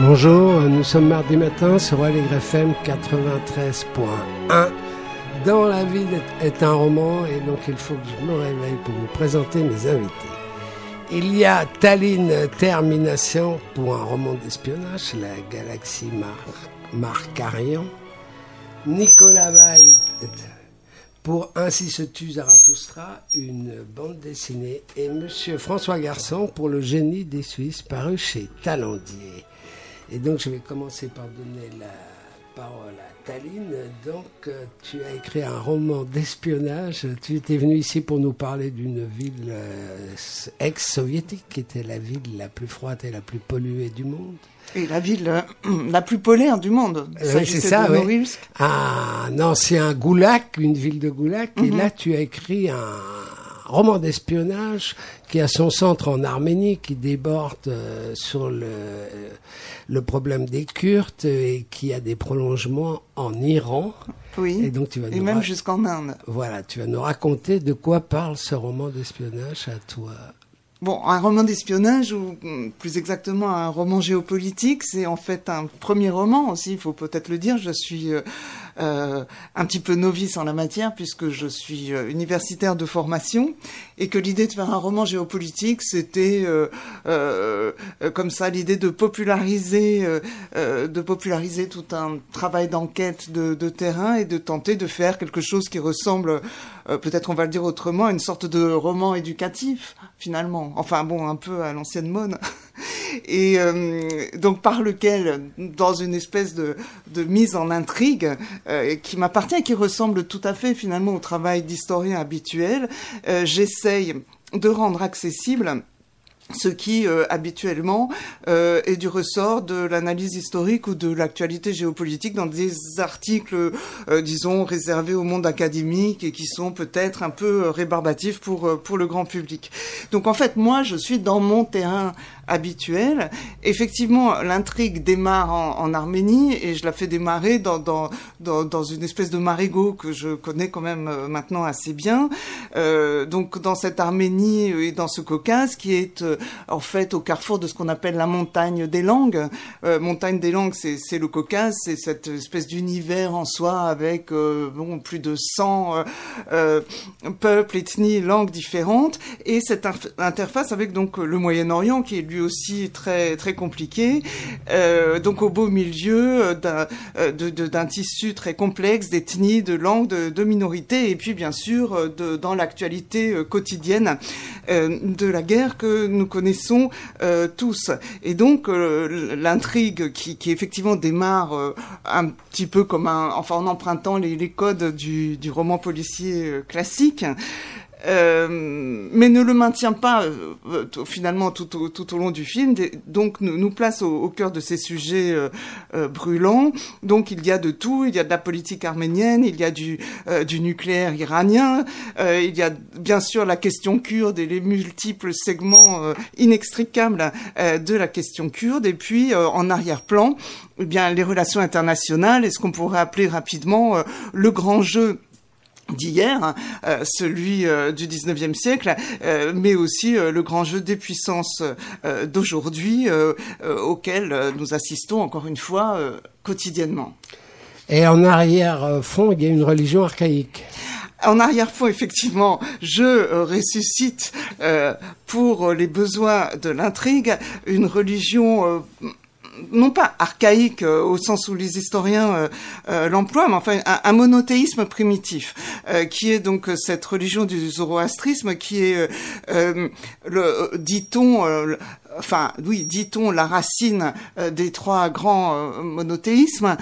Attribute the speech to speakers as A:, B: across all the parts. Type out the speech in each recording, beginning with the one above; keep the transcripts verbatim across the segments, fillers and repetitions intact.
A: Bonjour, nous sommes mardi matin sur Aligre F M quatre-vingt-treize point un. Dans la ville est un roman et donc il faut que je me réveille pour vous présenter mes invités. Il y a Tallinn Termination pour un roman d'espionnage, la galaxie Mar- Markarian. Nicolas Vaille pour Ainsi se tue Zarathustra, une bande dessinée. Et Monsieur François Garçon pour Le génie des Suisses, paru chez Talendier. Et donc je vais commencer par donner la parole à Tallinn. Donc tu as écrit un roman d'espionnage. Tu étais venu ici pour nous parler d'une ville euh, ex-soviétique qui était la ville la plus froide et la plus polluée du monde.
B: Et la ville euh, la plus polaire du monde.
A: Oui, c'est ça, oui. Un ancien goulag, une ville de goulag. Mm-hmm. Et là, tu as écrit un roman d'espionnage qui a son centre en Arménie, qui déborde euh, sur le, euh, le problème des Kurdes et qui a des prolongements en Iran.
B: Oui,
A: et, donc tu vas
B: et
A: nous
B: même
A: ra-
B: jusqu'en Inde.
A: Voilà, tu vas nous raconter de quoi parle ce roman d'espionnage à toi.
B: Bon, un roman d'espionnage, ou plus exactement un roman géopolitique, c'est en fait un premier roman aussi, il faut peut-être le dire. Je suis euh, euh, un petit peu novice en la matière, puisque je suis euh, universitaire de formation, et que l'idée de faire un roman géopolitique, c'était euh, euh, comme ça l'idée de populariser, euh, euh, de populariser tout un travail d'enquête de, de terrain et de tenter de faire quelque chose qui ressemble, euh, peut-être on va le dire autrement, à une sorte de roman éducatif, finalement. Enfin bon, un peu à l'ancienne mode. Et euh, donc par lequel, dans une espèce de, de mise en intrigue euh, qui m'appartient et qui ressemble tout à fait finalement au travail d'historien habituel, euh, j'essaye de rendre accessible ce qui, euh, habituellement, euh, est du ressort de l'analyse historique ou de l'actualité géopolitique dans des articles, euh, disons, réservés au monde académique et qui sont peut-être un peu rébarbatifs pour, euh, pour le grand public. Donc, en fait, moi, je suis dans mon terrain habituel. Effectivement, l'intrigue démarre en, en Arménie et je la fais démarrer dans, dans, dans, dans une espèce de marigot que je connais quand même euh, maintenant assez bien. Euh, donc, dans cette Arménie et dans ce Caucase qui est euh, en fait au carrefour de ce qu'on appelle la montagne des langues. Euh, montagne des langues, c'est, c'est le Caucase, c'est cette espèce d'univers en soi avec euh, bon, plus de cent euh, euh, peuples, ethnies, langues différentes, et cette inf- interface avec donc le Moyen-Orient qui est lui aussi très très compliqué. Euh, donc au beau milieu d'un, de, de, d'un tissu très complexe d'ethnies, de langues, de, de minorités, et puis bien sûr de, dans l'actualité quotidienne euh, de la guerre que nous connaissons euh, tous. Et donc euh, l'intrigue qui, qui effectivement démarre euh, un petit peu comme un, enfin en empruntant les, les codes du, du roman policier euh, classique. Euh, mais ne le maintient pas euh, t- finalement tout au, tout au long du film, des, donc nous, nous place au, au cœur de ces sujets euh, euh, brûlants. Donc il y a de tout, il y a de la politique arménienne, il y a du, euh, du nucléaire iranien, euh, il y a bien sûr la question kurde et les multiples segments euh, inextricables euh, de la question kurde, et puis euh, en arrière-plan, eh bien les relations internationales et ce qu'on pourrait appeler rapidement euh, le grand jeu d'hier, euh, celui euh, du dix-neuvième siècle, euh, mais aussi euh, le grand jeu des puissances euh, d'aujourd'hui, euh, euh, auquel euh, nous assistons encore une fois euh, quotidiennement.
A: Et en arrière-fond, il y a une religion archaïque.
B: En arrière-fond, effectivement, je euh, ressuscite euh, pour les besoins de l'intrigue une religion euh, non pas archaïque euh, au sens où les historiens euh, euh, l'emploient, mais enfin un, un monothéisme primitif, euh, qui est donc euh, cette religion du zoroastrisme, qui est, euh, euh, le, dit-on, euh, le, enfin oui, dit-on la racine euh, des trois grands euh, monothéismes.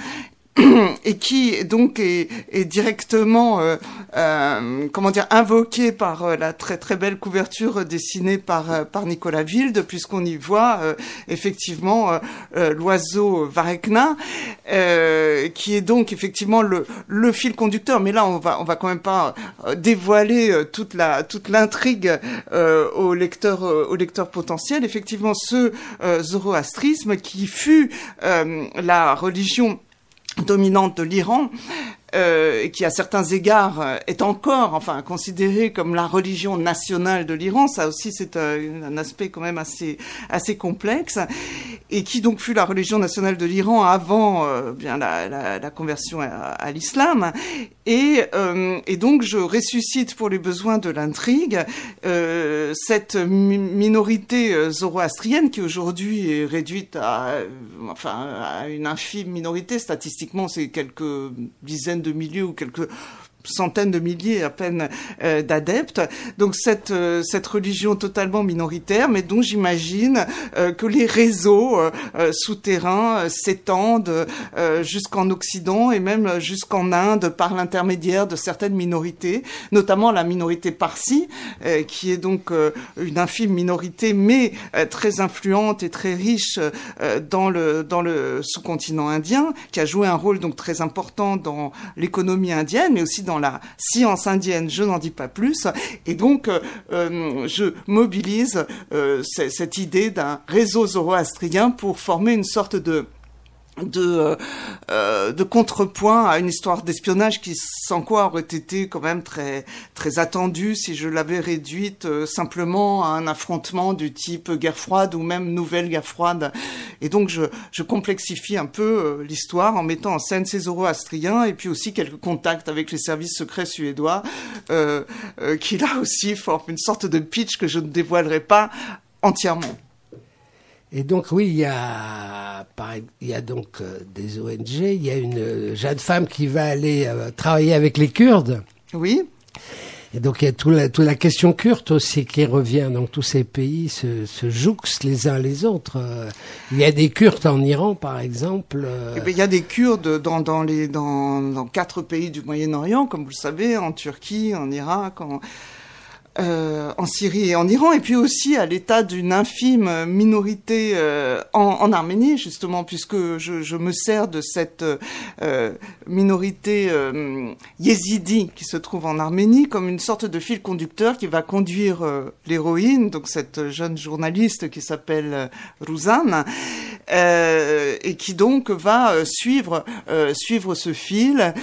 B: Et qui donc est, est directement, euh, euh, comment dire, invoqué par euh, la très très belle couverture dessinée par euh, par Nicolas Wilde, puisqu'on y voit euh, effectivement euh, euh, l'oiseau Varekna, euh, qui est donc effectivement le le fil conducteur. Mais là, on va on va quand même pas euh, dévoiler euh, toute la toute l'intrigue euh, au lecteur euh, au lecteur potentiel. Effectivement, ce euh, zoroastrisme qui fut euh, la religion dominante de l'Iran, euh, qui à certains égards est encore, enfin, considérée comme la religion nationale de l'Iran. Ça aussi, c'est un, un aspect quand même assez assez complexe, et qui donc fut la religion nationale de l'Iran avant euh, bien la, la, la conversion à, à l'islam. Et, euh, et donc, je ressuscite pour les besoins de l'intrigue euh, cette mi- minorité euh, zoroastrienne qui aujourd'hui est réduite à, euh, enfin, à une infime minorité. Statistiquement, c'est quelques dizaines de milliers ou quelques centaines de milliers à peine euh, d'adeptes. Donc cette euh, cette religion totalement minoritaire, mais dont j'imagine euh, que les réseaux euh, euh, souterrains euh, s'étendent euh, jusqu'en Occident et même jusqu'en Inde par l'intermédiaire de certaines minorités, notamment la minorité parsi, euh, qui est donc euh, une infime minorité, mais euh, très influente et très riche euh, dans le dans le sous-continent indien, qui a joué un rôle donc très important dans l'économie indienne, mais aussi dans la science indienne. Je n'en dis pas plus. Et donc, euh, je mobilise euh, c- cette idée d'un réseau zoroastrien pour former une sorte de de euh, de contrepoint à une histoire d'espionnage qui, sans quoi, aurait été quand même très très attendue si je l'avais réduite euh, simplement à un affrontement du type guerre froide ou même nouvelle guerre froide. Et donc je je complexifie un peu euh, l'histoire en mettant en scène ces zoroastriens et puis aussi quelques contacts avec les services secrets suédois euh, euh, qui là aussi forment une sorte de pitch que je ne dévoilerai pas entièrement.
A: Et donc, oui, il y a, il y a donc euh, des O N G, il y a une jeune femme qui va aller euh, travailler avec les Kurdes.
B: Oui.
A: Et donc, il y a toute la, toute la question kurde aussi qui revient. Donc, tous ces pays se, se jouxtent les uns les autres. Euh, il y a des Kurdes en Iran, par exemple. Euh...
B: Eh bien, il y a des Kurdes dans, dans, les, dans, dans quatre pays du Moyen-Orient, comme vous le savez, en Turquie, en Irak, en... Euh, en Syrie et en Iran, et puis aussi à l'état d'une infime minorité euh, en, en Arménie, justement, puisque je, je me sers de cette euh, minorité euh, yézidi qui se trouve en Arménie comme une sorte de fil conducteur qui va conduire euh, l'héroïne, donc cette jeune journaliste qui s'appelle Rouzane, euh, et qui donc va euh, suivre euh, suivre ce fil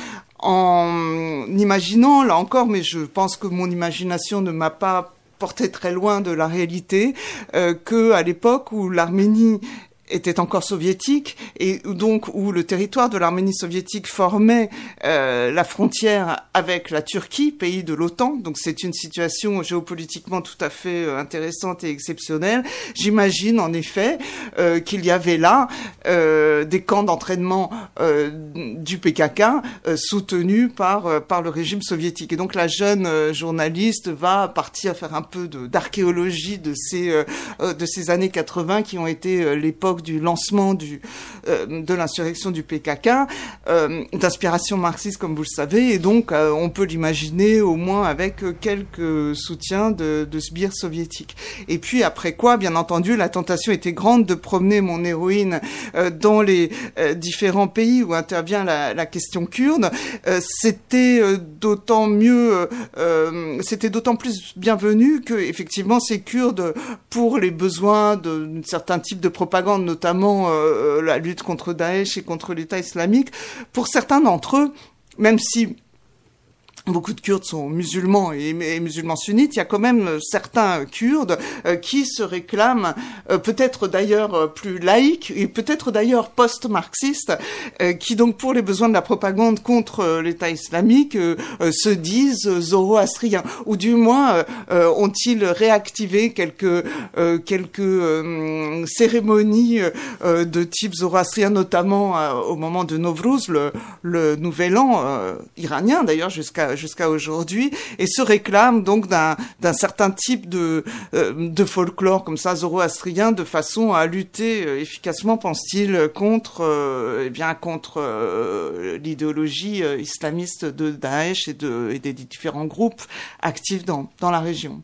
B: en imaginant, là encore, mais je pense que mon imagination ne m'a pas porté très loin de la réalité, euh, que à l'époque où l'Arménie était encore soviétique et donc où le territoire de l'Arménie soviétique formait euh, la frontière avec la Turquie, pays de l'OTAN. Donc c'est une situation géopolitiquement tout à fait euh, intéressante et exceptionnelle. J'imagine en effet euh, qu'il y avait là euh, des camps d'entraînement euh, du P K K euh, soutenus par euh, par le régime soviétique. Et donc la jeune euh, journaliste va partir faire un peu de, d'archéologie de ces euh, de ces années quatre-vingts qui ont été euh, l'époque du lancement du, euh, de l'insurrection du P K K, euh, d'inspiration marxiste comme vous le savez, et donc euh, on peut l'imaginer au moins avec quelques soutiens de, de sbires soviétiques. Et puis après quoi, bien entendu, la tentation était grande de promener mon héroïne euh, dans les euh, différents pays où intervient la, la question kurde. Euh, c'était euh, d'autant mieux, euh, c'était d'autant plus bienvenu que effectivement ces Kurdes, pour les besoins d'un certain type de propagande, notamment euh, la lutte contre Daesh et contre l'État islamique, pour certains d'entre eux, même si beaucoup de Kurdes sont musulmans et, et musulmans sunnites, il y a quand même certains Kurdes euh, qui se réclament, euh, peut-être d'ailleurs euh, plus laïcs et peut-être d'ailleurs post-marxistes, euh, qui donc pour les besoins de la propagande contre euh, l'État islamique euh, euh, se disent zoroastriens, ou du moins euh, euh, ont-ils réactivé quelques euh, quelques euh, cérémonies euh, de type zoroastrien, notamment euh, au moment de Nowruz, le, le nouvel an euh, iranien d'ailleurs jusqu'à jusqu'à aujourd'hui, et se réclame donc d'un d'un certain type de euh, de folklore comme ça zoroastrien, de façon à lutter euh, efficacement, pense-t-il, contre euh, eh bien contre euh, l'idéologie euh, islamiste de Daesh et de et des différents groupes actifs dans dans la région.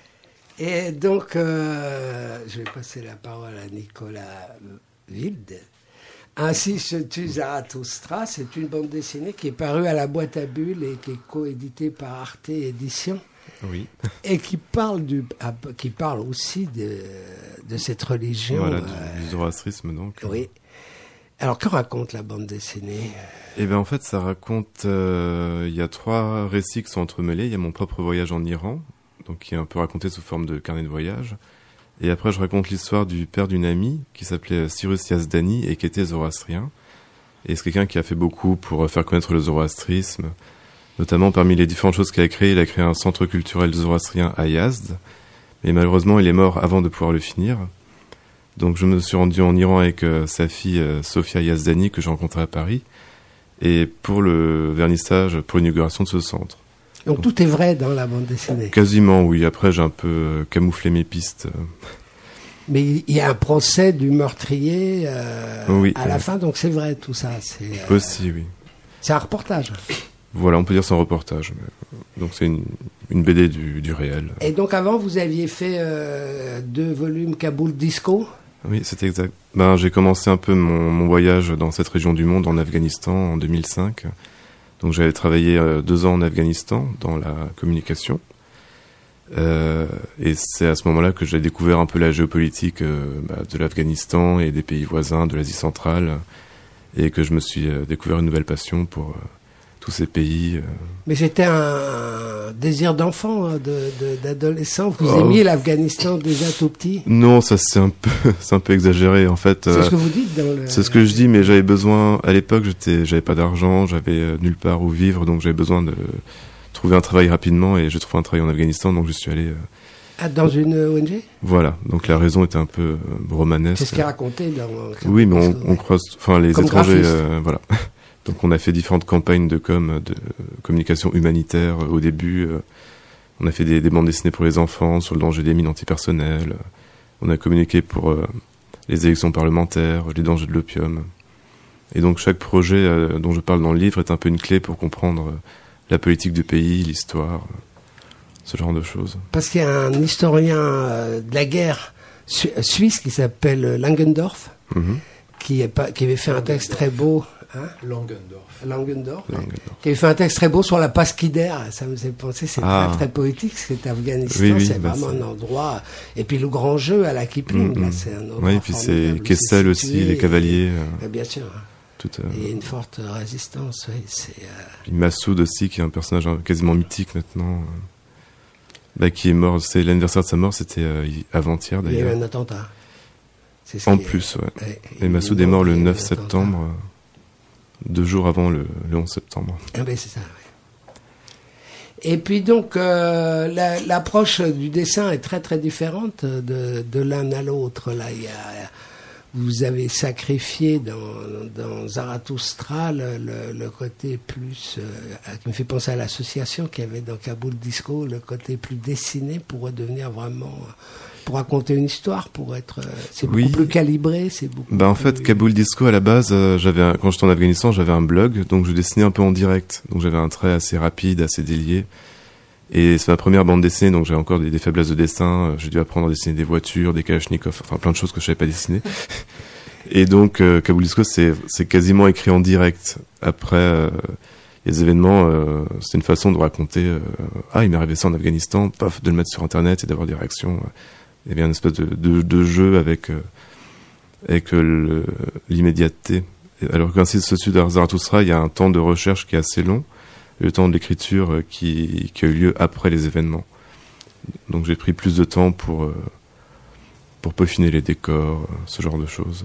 A: Et donc euh, je vais passer la parole à Nicolas Wilde. Ainsi se tue Zarathustra, c'est une bande dessinée qui est parue à la boîte à bulles et qui est coéditée par Arte Éditions.
C: Oui.
A: Et qui parle, du, qui parle aussi de, de cette religion.
C: Voilà,
A: euh,
C: du zoroastrisme donc.
A: Oui. Alors, que raconte la bande dessinée ?
C: Eh bien, en fait, ça raconte... Euh, il y a trois récits qui sont entremêlés. Il y a mon propre voyage en Iran, donc qui est un peu raconté sous forme de carnet de voyage. Et après, je raconte l'histoire du père d'une amie qui s'appelait Cyrus Yazdani et qui était zoroastrien. Et c'est quelqu'un qui a fait beaucoup pour faire connaître le zoroastrisme. Notamment, parmi les différentes choses qu'il a créées, il a créé un centre culturel zoroastrien à Yazd. Mais malheureusement, il est mort avant de pouvoir le finir. Donc, je me suis rendu en Iran avec euh, sa fille euh, Sofia Yazdani, que j'ai rencontrée à Paris. Et pour le vernissage, pour l'inauguration de ce centre.
A: Donc, Donc tout est vrai dans la bande dessinée.
C: Quasiment, oui. Après, j'ai un peu euh, camouflé mes pistes.
A: Mais il y a un procès du meurtrier euh,
C: oui,
A: à la fin, donc c'est vrai tout ça. C'est,
C: euh, Aussi, oui.
A: C'est un reportage.
C: Voilà, on peut dire c'est un reportage. Mais... Donc c'est une, une B D du, du réel.
A: Et donc avant, vous aviez fait euh, deux volumes Kaboul Disco ?
C: Oui, c'est exact. Ben, j'ai commencé un peu mon, mon voyage dans cette région du monde, en Afghanistan, en deux mille cinq. Donc j'avais travaillé euh, deux ans en Afghanistan, dans la communication. Euh, et c'est à ce moment-là que j'ai découvert un peu la géopolitique euh, bah, de l'Afghanistan et des pays voisins, de l'Asie centrale, et que je me suis euh, découvert une nouvelle passion pour euh, tous ces pays. Euh.
A: Mais c'était un désir d'enfant, de, de, d'adolescent. Vous oh. aimiez l'Afghanistan déjà tout petit ?
C: Non, ça c'est un peu, c'est un peu exagéré en fait.
A: C'est euh, ce que vous dites dans le.
C: C'est ce que je dis, mais j'avais besoin. À l'époque, j'étais, j'avais pas d'argent, j'avais euh, nulle part où vivre, donc j'avais besoin de trouver un travail rapidement, et j'ai trouvé un travail en Afghanistan, donc je suis allé... Euh...
A: Ah, dans une O N G ?
C: Voilà, donc la raison était un peu euh, romanesque.
A: C'est ce qui est raconté dans...
C: Oui, mais on, on croise... Enfin, les Comme étrangers... Euh, voilà. Donc on a fait différentes campagnes de com, de communication humanitaire euh, au début. Euh, on a fait des, des bandes dessinées pour les enfants, sur le danger des mines antipersonnelles. On a communiqué pour euh, les élections parlementaires, les dangers de l'opium. Et donc chaque projet euh, dont je parle dans le livre est un peu une clé pour comprendre... Euh, la politique du pays, l'histoire, ce genre de choses.
A: Parce qu'il y a un historien euh, de la guerre su- suisse qui s'appelle Langendorf, mm-hmm. qui, est pas, qui avait fait un texte très beau. Hein
D: Langendorf.
A: Langendorf,
C: Langendorf.
A: Qui avait fait un texte très beau sur la Pasquidaire. Ça me faisait penser, c'est ah. très, très poétique, cet Afghanistan. Oui, oui, c'est bah vraiment c'est... un endroit. Et puis le grand jeu à la Kipling, mm-hmm. là, c'est un endroit.
C: Oui, et puis c'est Kessel aussi, les cavaliers.
A: Et, euh... Bien sûr. Tout, euh... Il y a une forte résistance, oui. C'est, euh...
C: Massoud aussi, qui est un personnage quasiment mythique maintenant, euh... bah, qui est mort, c'est l'anniversaire de sa mort, c'était euh, avant-hier d'ailleurs.
A: Il y a eu un attentat.
C: C'est ce en plus, est... ouais. ouais. Et Massoud est mort le neuf septembre, euh, deux jours avant le, le onze septembre.
A: Ah ben c'est ça, oui. Et puis donc, euh, la, l'approche du dessin est très très différente de, de l'un à l'autre. Là, il y a... Vous avez sacrifié dans, dans Zarathustra le, le, le côté plus... Euh, qui me fait penser à l'association qu'il y avait dans Kaboul Disco, le côté plus dessiné pour devenir vraiment... Pour raconter une histoire, pour être... C'est beaucoup oui. plus calibré, c'est beaucoup
C: bah, en
A: plus...
C: fait, Kaboul Disco, à la base, euh, j'avais un, quand j'étais en Afghanistan, j'avais un blog, donc je dessinais un peu en direct. Donc j'avais un trait assez rapide, assez délié. Et c'est ma première bande dessinée, donc j'ai encore des, des faiblesses de dessin. J'ai dû apprendre à dessiner des voitures, des kalachnikovs, enfin plein de choses que je savais pas dessiner. Et donc, euh, Kaboul Disco, c'est, c'est quasiment écrit en direct. Après, euh, il y a des événements, euh, c'est une façon de raconter, euh, ah, il m'est arrivé ça en Afghanistan, paf, de le mettre sur Internet et d'avoir des réactions. Il y avait une espèce de, de, de jeu avec, euh, avec le, l'immédiateté. Alors qu'ainsi, ce de Zarathustra, il y a un temps de recherche qui est assez long. Le temps de l'écriture qui, qui a eu lieu après les événements. Donc j'ai pris plus de temps pour, euh, pour peaufiner les décors, ce genre de choses.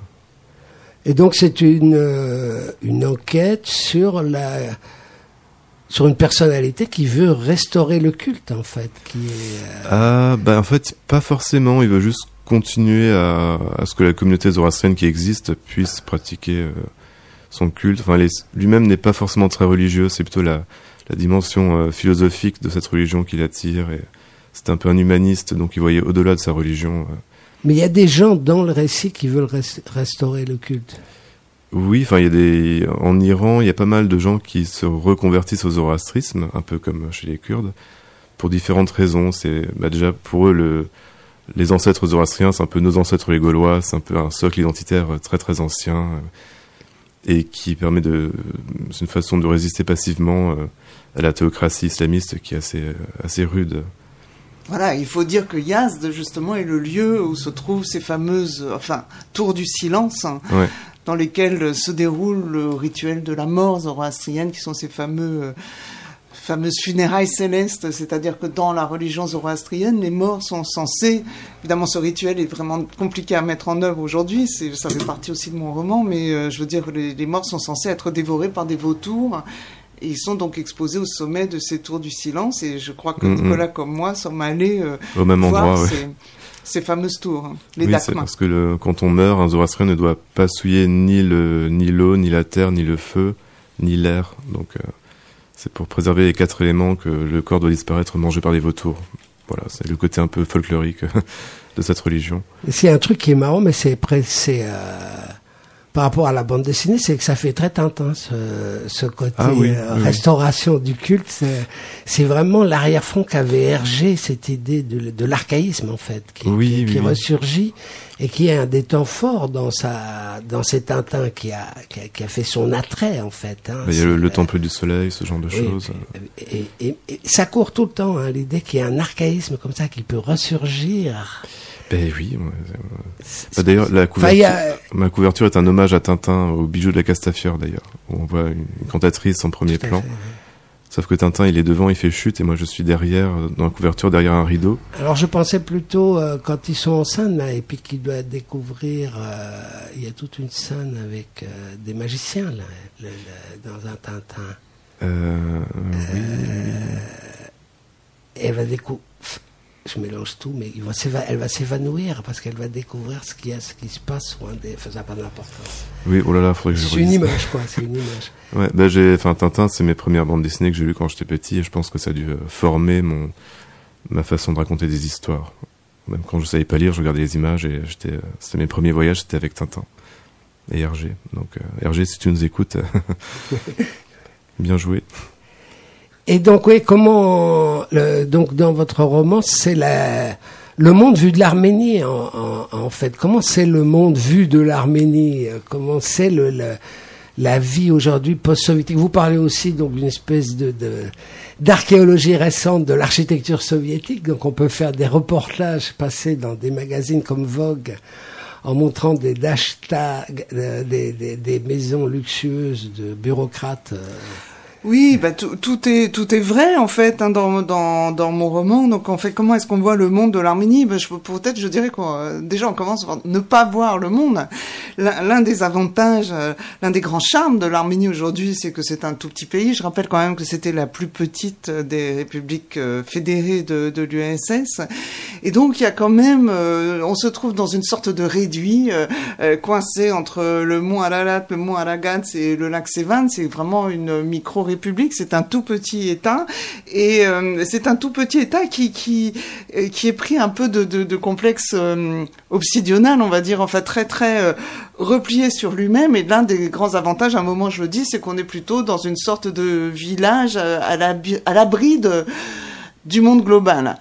A: Et donc c'est une, euh, une enquête sur, la, sur une personnalité qui veut restaurer le culte, en fait. Qui est, euh...
C: Ah, bah en fait, pas forcément. Il veut juste continuer à, à ce que la communauté zoroastrienne qui existe puisse pratiquer... Euh, son culte, enfin, les, lui-même n'est pas forcément très religieux, c'est plutôt la, la dimension euh, philosophique de cette religion qui l'attire, et c'est un peu un humaniste, donc il voyait au-delà de sa religion. Euh.
A: Mais il y a des gens dans le récit qui veulent rest- restaurer le culte.
C: Oui, enfin, il y a des, en Iran, il y a pas mal de gens qui se reconvertissent au zoroastrisme, un peu comme chez les Kurdes, pour différentes raisons. C'est, bah, déjà, pour eux, le, les ancêtres zoroastriens, c'est un peu nos ancêtres les Gaulois, c'est un peu un socle identitaire très très ancien, euh, et qui permet de, c'est une façon de résister passivement euh, à la théocratie islamiste qui est assez, assez rude.
B: Voilà, il faut dire que Yazd, justement, est le lieu où se trouvent ces fameuses, enfin, tours du silence, hein,
C: ouais.
B: dans lesquels se déroule le rituel de la mort zoroastrienne, qui sont ces fameux... Euh, fameuses funérailles célestes, c'est-à-dire que dans la religion zoroastrienne, les morts sont censés, évidemment ce rituel est vraiment compliqué à mettre en œuvre aujourd'hui, c'est, ça fait partie aussi de mon roman, mais euh, je veux dire, les, les morts sont censés être dévorés par des vautours, et ils sont donc exposés au sommet de ces tours du silence, et je crois que mmh, Nicolas mmh. comme moi sommes allés euh,
C: au même
B: voir
C: endroit,
B: ces,
C: ouais.
B: ces fameuses tours, hein, les
C: oui,
B: dakmas.
C: C'est parce que le, quand on meurt, un zoroastrien ne doit pas souiller ni, le, ni l'eau, ni la terre, ni le feu, ni l'air, donc... Euh... C'est pour préserver les quatre éléments que le corps doit disparaître mangé par des vautours. Voilà, c'est le côté un peu folklorique de cette religion.
A: C'est un truc qui est marrant, mais c'est, c'est euh, par rapport à la bande dessinée, c'est que ça fait très Tintin, ce, ce côté
C: ah, oui,
A: euh,
C: oui,
A: restauration oui. du culte. C'est, c'est vraiment l'arrière-fond qu'avait Hergé, cette idée de, de l'archaïsme, en fait, qui,
C: oui,
A: qui,
C: oui,
A: qui
C: oui.
A: ressurgit et qui est un des temps forts dans sa, dans ces Tintins qui a, qui a, qui a fait son attrait, en fait. Hein.
C: Il y a le, le Temple du Soleil, ce genre de
A: oui,
C: choses.
A: Et, et, et, et ça court tout le temps, hein, l'idée qu'il y a un archaïsme comme ça qui peut ressurgir.
C: Ben oui. Ouais, bah, d'ailleurs, la couverture, enfin, a... ma couverture est un hommage à Tintin, au bijou de la Castafiore, d'ailleurs, où on voit une, une cantatrice en premier plan. Fait, ouais. Sauf que Tintin, il est devant, il fait chute, et moi je suis derrière, dans la couverture, derrière un rideau.
A: Alors je pensais plutôt, euh, quand ils sont en scène, là, et puis qu'ils doivent découvrir, euh, il y a toute une scène avec euh, des magiciens, là, le, le, dans un Tintin.
C: Euh, oui.
A: Euh, elle va découvrir... Je mélange tout, mais il va elle va s'évanouir parce qu'elle va découvrir ce qui, a, ce qui se passe ou un des... Enfin, ça n'a pas d'importance.
C: Oui, oh là là, faudrait que je
A: C'est une image, quoi, c'est une image.
C: Ouais, bah j'ai, enfin, Tintin, c'est mes premières bandes dessinées que j'ai lues quand j'étais petit et je pense que ça a dû former mon, ma façon de raconter des histoires. Même quand je savais pas lire, je regardais les images et j'étais, c'était mes premiers voyages, c'était avec Tintin et Hergé. Donc, euh, Hergé, si tu nous écoutes, bien joué.
A: Et donc, oui, comment, le, donc, dans votre roman, c'est la, le monde vu de l'Arménie, en, en, en fait. Comment c'est le monde vu de l'Arménie? Comment c'est le, le, la vie aujourd'hui post-soviétique? Vous parlez aussi, donc, d'une espèce de, de, d'archéologie récente de l'architecture soviétique. Donc, on peut faire des reportages passés dans des magazines comme Vogue, en montrant des hashtags, des, des, des maisons luxueuses de bureaucrates, euh,
B: Oui, bah tout, tout est tout est vrai en fait hein, dans dans dans mon roman. Donc en fait, comment est-ce qu'on voit le monde de l'Arménie? Bah, je peut-être je dirais qu'on déjà on commence par ne pas voir le monde. L'un, l'un des avantages, euh, l'un des grands charmes de l'Arménie aujourd'hui, c'est que c'est un tout petit pays. Je rappelle quand même que c'était la plus petite des républiques euh, fédérées de de l'U R S S. Et donc il y a quand même, euh, on se trouve dans une sorte de réduit euh, euh, coincé entre le mont Ararat, le mont Aragat et le lac Sevan. C'est vraiment une micro République, c'est un tout petit État et euh, c'est un tout petit État qui qui qui est pris un peu de de, de complexe euh, obsidional, on va dire, enfin très très euh, replié sur lui-même. Et l'un des grands avantages, à un moment je le dis, c'est qu'on est plutôt dans une sorte de village à la à l'abri de du monde global.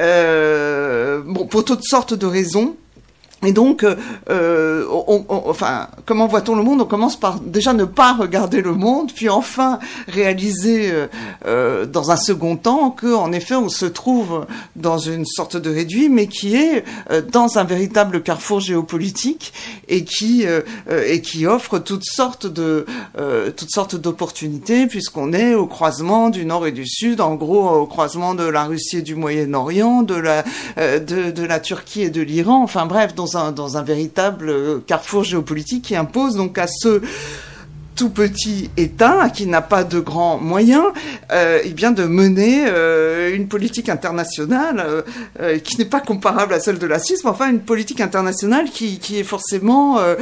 B: Euh, bon, pour toutes sortes de raisons. Et donc, euh, on, on, enfin, comment voit-on le monde? On commence par déjà ne pas regarder le monde, puis enfin réaliser euh, dans un second temps que, en effet, on se trouve dans une sorte de réduit, mais qui est euh, dans un véritable carrefour géopolitique et qui euh, et qui offre toutes sortes de euh, toutes sortes d'opportunités, puisqu'on est au croisement du Nord et du Sud, en gros au croisement de la Russie et du Moyen-Orient, de la euh, de de la Turquie et de l'Iran. Enfin bref, dans Un, dans un véritable carrefour géopolitique qui impose donc à ce tout petit État qui n'a pas de grands moyens, euh, eh bien de mener euh, une politique internationale euh, euh, qui n'est pas comparable à celle de la Suisse, mais enfin une politique internationale qui, qui est forcément euh,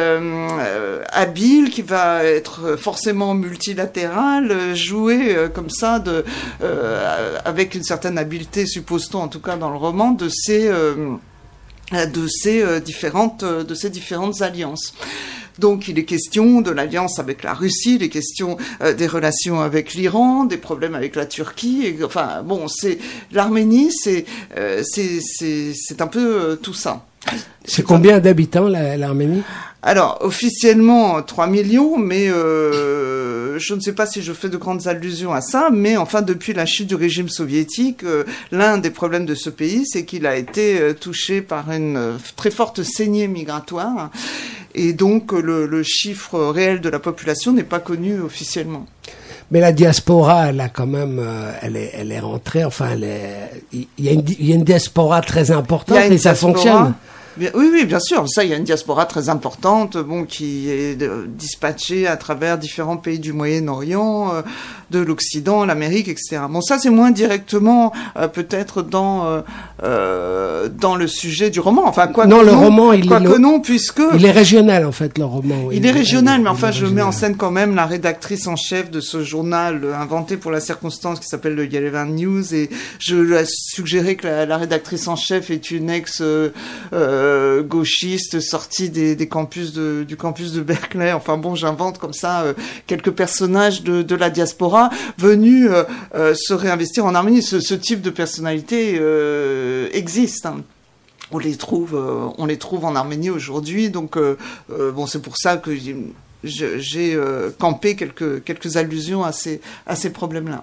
B: euh, habile, qui va être forcément multilatérale, jouer euh, comme ça de, euh, avec une certaine habileté, suppose-t-on en tout cas dans le roman, de ces euh, de ces euh, différentes euh, de ces différentes alliances. Donc il est question de l'alliance avec la Russie, il est question euh, des relations avec l'Iran, des problèmes avec la Turquie. Et, enfin bon, c'est l'Arménie, c'est euh, c'est c'est c'est un peu euh, tout ça.
A: C'est, c'est combien pas... d'habitants la, l'Arménie?
B: Alors, officiellement, trois millions, mais euh, je ne sais pas si je fais de grandes allusions à ça, mais enfin, depuis la chute du régime soviétique, euh, l'un des problèmes de ce pays, c'est qu'il a été euh, touché par une euh, très forte saignée migratoire. et donc le, le chiffre réel de la population n'est pas connu officiellement.
A: Mais la diaspora, elle a quand même, euh, elle est, elle est rentrée. Enfin, elle est, il y a une, il y a une diaspora très importante et ça diaspora. fonctionne.
B: Bien, oui, oui, bien sûr. Ça, il y a une diaspora très importante, bon, qui est euh, dispatchée à travers différents pays du Moyen-Orient, euh, de l'Occident, l'Amérique, et cetera. Bon, ça, c'est moins directement, euh, peut-être dans euh, euh, dans le sujet du roman. Enfin, quoi
A: non,
B: que
A: le
B: non,
A: roman, il
B: quoi
A: est
B: que
A: le...
B: non, puisque
A: il est régional en fait, le roman.
B: Il, il est régional, il, mais enfin, je régional. mets en scène quand même la rédactrice en chef de ce journal euh, inventé pour la circonstance qui s'appelle le Yerevan News, et je lui ai suggéré que la, la rédactrice en chef est une ex euh, euh, gauchiste sortie des, des campus de, du campus de Berkeley. Enfin bon, j'invente comme ça euh, quelques personnages de, de la diaspora venus euh, euh, se réinvestir en Arménie. Ce, ce type de personnalité euh, existe. Hein. On les trouve, euh, on les trouve en Arménie aujourd'hui. Donc euh, euh, bon, c'est pour ça que j'ai, j'ai euh, campé quelques quelques allusions à ces à ces problèmes-là.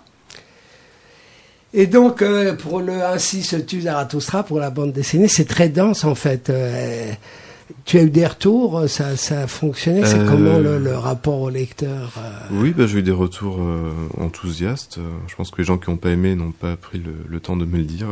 A: Et donc, euh, pour le Ainsi se tue Zarathustra, pour la bande dessinée, c'est très dense en fait. Euh, tu as eu des retours, ça, ça a fonctionné. C'est euh... comment le, le rapport au lecteur euh...
C: Oui, bah, j'ai eu des retours euh, enthousiastes. Je pense que les gens qui n'ont pas aimé n'ont pas pris le, le temps de me le dire.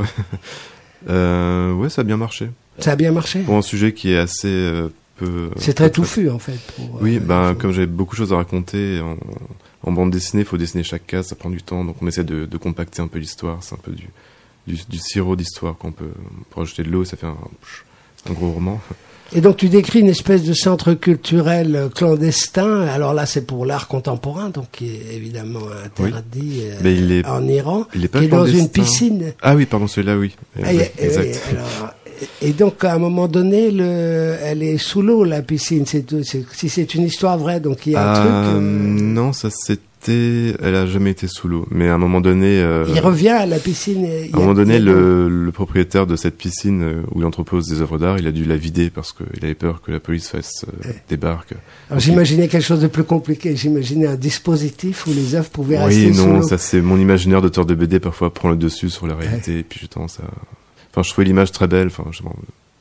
C: euh, ouais, ça a bien marché.
A: Ça a bien marché.
C: Pour un sujet qui est assez euh, peu.
A: C'est très touffu en fait. Pour,
C: oui,
A: euh,
C: bah,
A: faut...
C: comme j'avais beaucoup de choses à raconter. En... En bande dessinée, il faut dessiner chaque case, ça prend du temps, donc on essaie de, de compacter un peu l'histoire. C'est un peu du, du, du sirop d'histoire qu'on peut, pour ajouter de l'eau, et ça fait un, un gros roman.
A: Et donc tu décris une espèce de centre culturel clandestin. Alors là, c'est pour l'art contemporain, donc qui est évidemment interdit oui. euh, il est, en Iran,
C: il est pas
A: qui est dans une piscine.
C: Ah oui, pardon, celui-là, oui.
A: Et, oui, et, exact. Et, alors, et donc, à un moment donné, le, elle est sous l'eau, la piscine. C'est, c'est, si c'est une histoire vraie, donc il y a un
C: euh,
A: truc... Euh...
C: Non, ça c'était... Elle a jamais été sous l'eau. Mais à un moment donné... Euh...
A: Il revient à la piscine... Et
C: à un moment donné, le, le propriétaire de cette piscine où il entrepose des œuvres d'art, il a dû la vider parce qu'il avait peur que la police fasse euh, ouais. débarque.
A: Alors donc, j'imaginais il... quelque chose de plus compliqué. J'imaginais un dispositif où les œuvres pouvaient
C: oui,
A: rester
C: non,
A: sous l'eau. Oui,
C: non, ça c'est mon imaginaire d'auteur de B D parfois prend le dessus sur la réalité. Ouais. Et puis je tendance à... Enfin, je trouvais l'image très belle. Enfin, je... une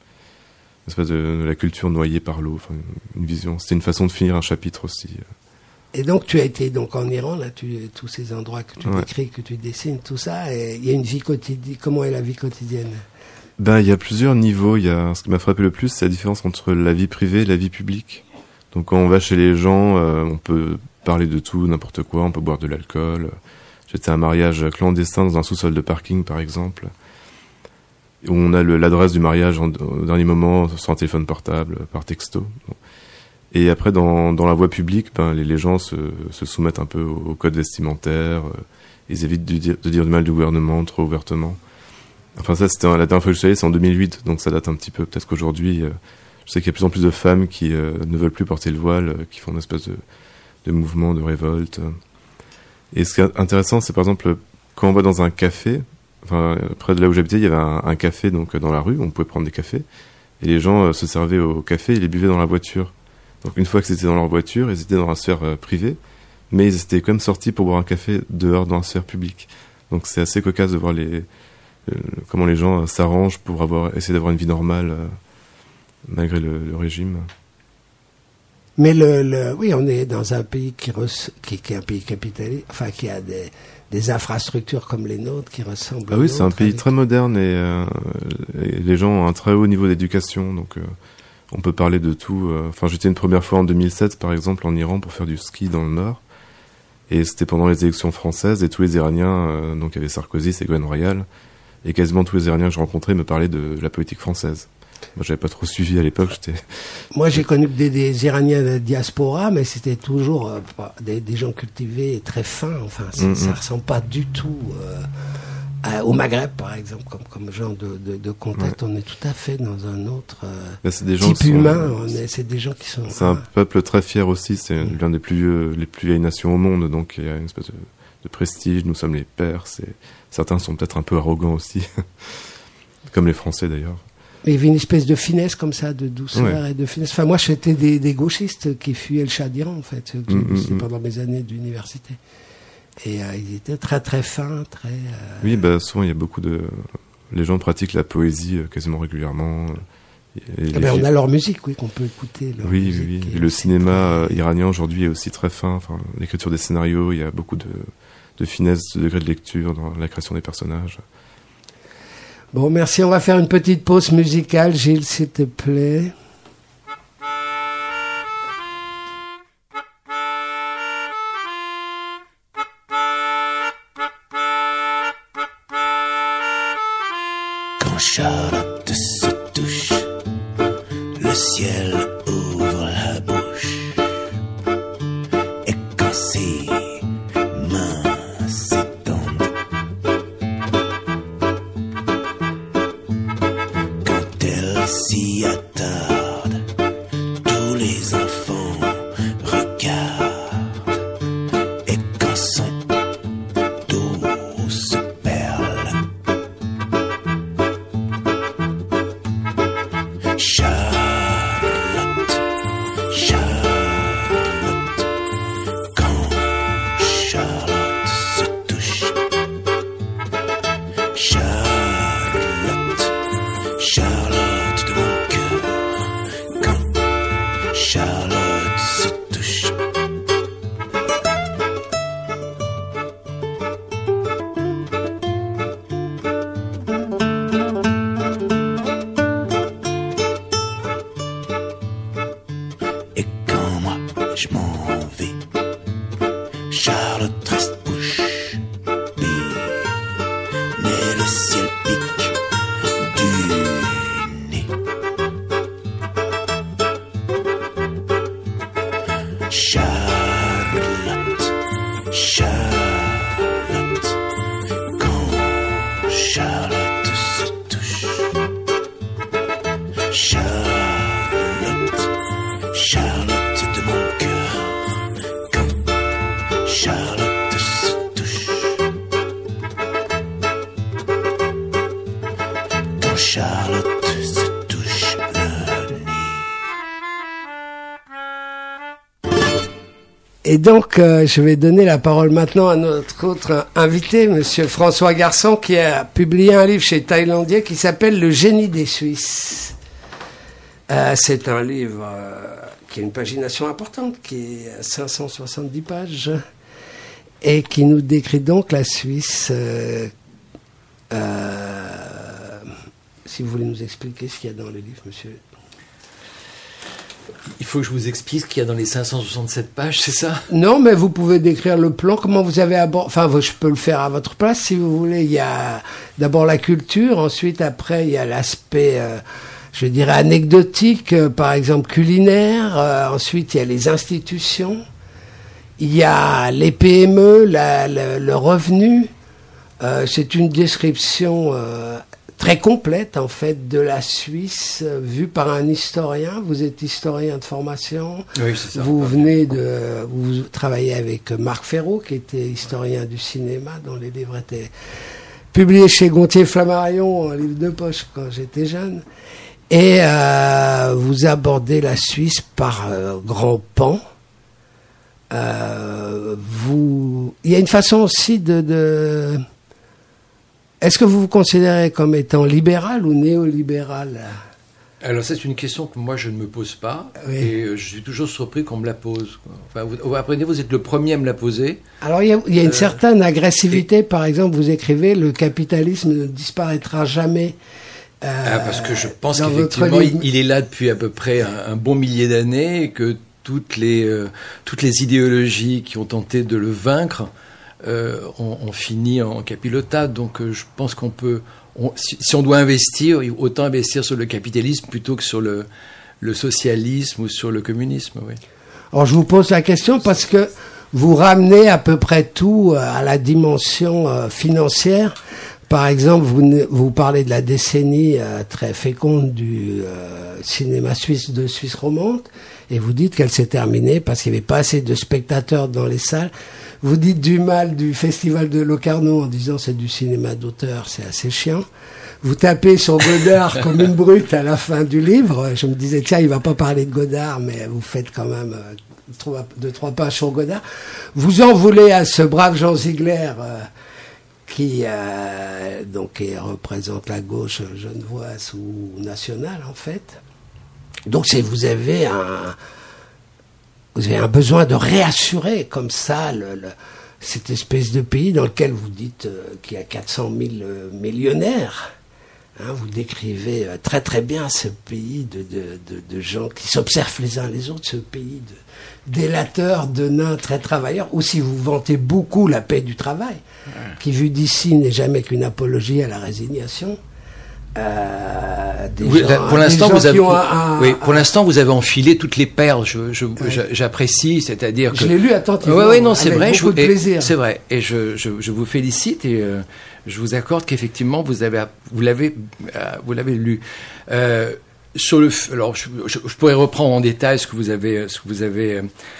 C: espèce de, de la culture noyée par l'eau. Enfin, une vision. C'était une façon de finir un chapitre aussi.
A: Et donc, tu as été donc en Iran, là, tu, tous ces endroits que tu
C: ouais.
A: décris, que tu dessines, tout ça. Et il y a une vie quotidienne. Comment est la vie quotidienne?
C: Ben, il y a plusieurs niveaux. Il y a ce qui m'a frappé le plus, c'est la différence entre la vie privée et la vie publique. Donc, quand on va chez les gens, euh, on peut parler de tout, n'importe quoi. On peut boire de l'alcool. J'étais à un mariage clandestin dans un sous-sol de parking, par exemple, où on a le, l'adresse du mariage en, au dernier moment sur un téléphone portable, par texto. Et après, dans, dans la voie publique, ben, les, les gens se, se soumettent un peu au, au code vestimentaire. Euh, ils évitent de dire, de dire du mal du gouvernement trop ouvertement. Enfin, ça, c'était la dernière fois que je suis allé, c'est en deux mille huit, donc ça date un petit peu. Peut-être qu'aujourd'hui, euh, je sais qu'il y a de plus en plus de femmes qui euh, ne veulent plus porter le voile, euh, qui font une espèce de, de mouvement, de révolte. Et ce qui est intéressant, c'est par exemple, quand on va dans un café, enfin, près de là où j'habitais, il y avait un, un café donc dans la rue, on pouvait prendre des cafés, et les gens euh, se servaient au café et les buvaient dans la voiture. Donc une fois que c'était dans leur voiture, ils étaient dans la sphère euh, privée, mais ils étaient quand même sortis pour boire un café dehors dans la sphère publique. Donc c'est assez cocasse de voir les, euh, comment les gens euh, s'arrangent pour avoir, essayer d'avoir une vie normale euh, malgré le, le régime.
A: Mais le, le, oui, on est dans un pays qui, res, qui, qui est un pays capitaliste, enfin qui a des, des infrastructures comme les nôtres qui ressemblent.
C: Ah oui, c'est un pays avec... très moderne et, euh, et les gens ont un très haut niveau d'éducation, donc euh, on peut parler de tout. Enfin, euh, j'étais une première fois en deux mille sept, par exemple, en Iran pour faire du ski dans le Nord, et c'était pendant les élections françaises et tous les Iraniens, euh, donc il y avait Sarkozy, Ségolène Royal, et quasiment tous les Iraniens que je rencontrais me parlaient de la politique française. Moi, j'avais pas trop suivi à l'époque. J'étais...
A: Moi, j'ai connu des, des Iraniens de diaspora, mais c'était toujours euh, des, des gens cultivés et très fins. Enfin, mm-hmm. ça ressemble pas du tout euh, à, au Maghreb, par exemple, comme, comme genre de, de, de contact. Ouais. On est tout à fait dans un autre euh,
C: Là, c'est des gens
A: type
C: sont,
A: humain. On est, c'est des gens qui sont...
C: C'est un peuple très fier aussi. C'est mm. l'un des plus vieux, les plus vieilles nations au monde. Donc, il y a une espèce de, de prestige. Nous sommes les Perses. Et certains sont peut-être un peu arrogants aussi. Comme les Français, d'ailleurs.
A: Mais il y avait une espèce de finesse comme ça, de douceur ouais. et de finesse. Enfin, moi, j'étais des, des gauchistes qui fuyaient le Shah d'Iran, en fait, que j'ai mmh, mmh. pendant mes années d'université. Et euh, ils étaient très, très fins, très... Euh...
C: Oui, bah, souvent, il y a beaucoup de... Les gens pratiquent la poésie euh, quasiment régulièrement. Et
A: eh ben, on a leur musique, oui, qu'on peut écouter.
C: Oui, oui, oui. Le cinéma euh, iranien aujourd'hui est aussi très fin. Enfin, l'écriture des scénarios, il y a beaucoup de, de finesse, de degré de lecture dans la création des personnages.
A: Bon, merci. On va faire une petite pause musicale, Gilles, s'il te plaît.
D: Quand Charlotte se touche, le ciel ouvre la bouche. Et quand ses mains s'étendent, quand elle s'y attarde, tous les enfants regardent. Et quand son dos se perle, Charlotte, Charlotte, quand Charlotte se touche, Charlotte, Charlotte de mon cœur, quand Charlotte se touche. Et quand moi je m'en vais, Charlotte reste bouche bée, mais le ciel pique du nez. Charlotte, Charlotte, quand Charlotte se touche, Charlotte, Charlotte de mon cœur, quand Charlotte se touche, quand Charlotte se touche le nez.
A: Et donc, euh, je vais donner la parole maintenant à notre autre invité, Monsieur François Garçon, qui a publié un livre chez Thaïlandier qui s'appelle Le génie des Suisses. Euh, c'est un livre euh, qui a une pagination importante, qui est à cinq cent soixante-dix pages, et qui nous décrit donc la Suisse. Euh, euh, si vous voulez nous expliquer ce qu'il y a dans le livre, monsieur.
E: Il faut que je vous explique ce qu'il y a dans les cinq cent soixante-sept pages, c'est ça?
A: Non, mais vous pouvez décrire le plan, comment vous avez abordé... Enfin, je peux le faire à votre place, si vous voulez. Il y a d'abord la culture, ensuite, après, il y a l'aspect... Euh, je dirais anecdotique, euh, par exemple culinaire, euh, ensuite il y a les institutions, il y a les P M E, la, la, le revenu, euh, c'est une description euh, très complète en fait de la Suisse, euh, vue par un historien. Vous êtes historien de formation,
E: oui, c'est ça.
A: Vous venez de, vous travaillez avec Marc Ferraud, qui était historien du cinéma, dont les livres étaient publiés chez Gontier Flammarion, en livre de poche quand j'étais jeune. Et euh, vous abordez la Suisse par euh, grands pans. Euh, vous, il y a une façon aussi de, de... Est-ce que vous vous considérez comme étant libéral ou néolibéral?
E: Alors c'est une question que moi je ne me pose pas, oui. Et je suis toujours surpris qu'on me la pose. Enfin, vous, après vous êtes le premier à me la poser.
A: Alors il y a, il y a une euh, certaine agressivité, et... par exemple vous écrivez « Le capitalisme ne disparaîtra jamais ». Euh,
E: ah, parce que je pense qu'effectivement, il, il est là depuis à peu près un, un bon millier d'années et que toutes les, euh, toutes les idéologies qui ont tenté de le vaincre euh, ont, ont fini en capilotade. Donc euh, je pense qu'on peut... On, si, si on doit investir, autant investir sur le capitalisme plutôt que sur le, le socialisme ou sur le communisme. Oui.
A: Alors je vous pose la question parce que vous ramenez à peu près tout à la dimension euh, financière. Par exemple, vous, vous parlez de la décennie euh, très féconde du euh, cinéma suisse de Suisse romande, et vous dites qu'elle s'est terminée parce qu'il n'y avait pas assez de spectateurs dans les salles. Vous dites du mal du festival de Locarno en disant c'est du cinéma d'auteur, c'est assez chiant. Vous tapez sur Godard comme une brute à la fin du livre. Je me disais tiens, il va pas parler de Godard, mais vous faites quand même euh, trois, deux trois pages sur Godard. Vous en voulez à ce brave Jean Ziegler. Euh, qui euh, donc et représente la gauche genevoise ou nationale en fait. Donc c'est vous avez un vous avez un besoin de réassurer comme ça le, le, cette espèce de pays dans lequel vous dites euh, qu'il y a quatre cent mille euh, millionnaires. Hein, vous décrivez euh, très très bien ce pays de, de, de, de gens qui s'observent les uns les autres, ce pays de délateurs, de nains très travailleurs, ou si vous vantez beaucoup la paix du travail, ouais. qui vu d'ici n'est jamais qu'une apologie à la résignation. Euh, des
E: oui,
A: gens,
E: pour l'instant, vous avez,
A: un,
E: oui,
A: un,
E: pour l'instant, vous avez enfilé toutes les perles. Je, je, ouais. j'apprécie, c'est-à-dire que
A: je l'ai lu attentivement.
E: Oui, ouais, non, c'est vrai.
A: Je vous,
E: et, c'est vrai, et je, je, je vous félicite et euh, je vous accorde qu'effectivement, vous avez, vous l'avez, euh, vous l'avez lu. Euh, sur le, alors, je, je, je pourrais reprendre en détail ce que vous avez, ce que vous avez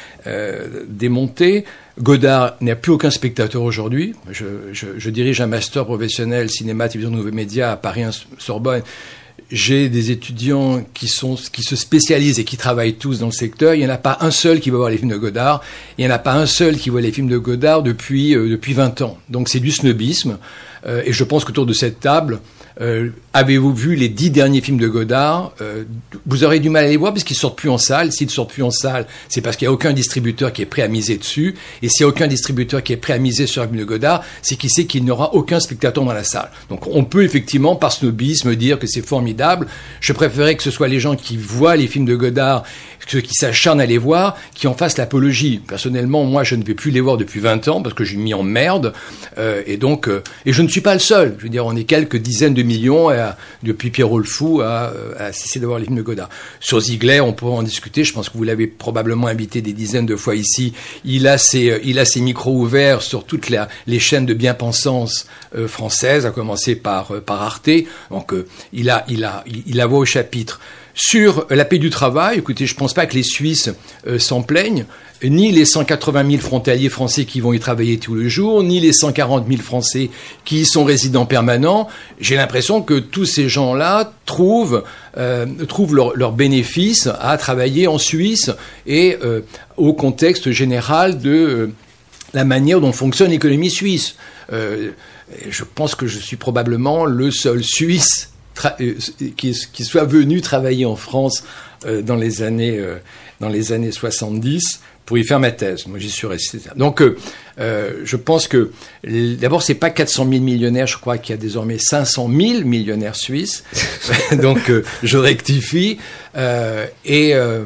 E: euh, démonté. Godard n'a plus aucun spectateur aujourd'hui. Je, je, je dirige un master professionnel cinéma, télévision, nouveaux médias à Paris-Sorbonne. J'ai des étudiants qui sont qui se spécialisent et qui travaillent tous dans le secteur. Il n'y en a pas un seul qui va voir les films de Godard. Il n'y en a pas un seul qui voit les films de Godard depuis euh, depuis vingt ans. Donc c'est du snobisme. Euh, et je pense qu'autour de cette table, euh, avez-vous vu les dix derniers films de Godard? euh, Vous aurez du mal à les voir parce qu'ils sortent plus en salle. S'ils sortent plus en salle, c'est parce qu'il n'y a aucun distributeur qui est prêt à miser dessus. Et s'il n'y a aucun distributeur qui est prêt à miser sur un film de Godard, c'est qu'il sait qu'il n'y aura aucun spectateur dans la salle. Donc on peut effectivement, par snobisme, dire que c'est formidable. Je préférerais que ce soit les gens qui voient les films de Godard, ceux qui s'acharnent à les voir, qui en fassent l'apologie. Personnellement, moi, je ne vais plus les voir depuis vingt ans parce que j'ai mis en merde. Euh, et donc, euh, et je ne suis pas le seul. Je veux dire, on est quelques dizaines de millions, à, depuis Pierrot le Fou, à, à cesser de voir les films de Godard. Sur Ziegler, on pourra en discuter. Je pense que vous l'avez probablement invité des dizaines de fois ici. Il a ses, il a ses micros ouverts sur toutes les, les chaînes de bien-pensance euh, françaises, à commencer par, euh, par Arte. Donc, euh, il a, il a, il, il a voix au chapitre. Sur la paix du travail, écoutez, je pense pas que les Suisses euh, s'en plaignent, ni les cent quatre-vingt mille frontaliers français qui vont y travailler tous les jours, ni les cent quarante mille Français qui y sont résidents permanents. J'ai l'impression que tous ces gens-là trouvent, euh, trouvent leur, leur bénéfice à travailler en Suisse et euh, au contexte général de euh, la manière dont fonctionne l'économie suisse. Euh, je pense que je suis probablement le seul Suisse Tra- euh, qui, qui soit venu travailler en France euh, dans les années euh, dans les années soixante-dix pour y faire ma thèse. Moi, j'y suis resté. Donc, euh, euh, je pense que d'abord, c'est pas quatre cent mille millionnaires. Je crois qu'il y a désormais cinq cent mille millionnaires suisses. Donc, euh, je rectifie euh, et euh,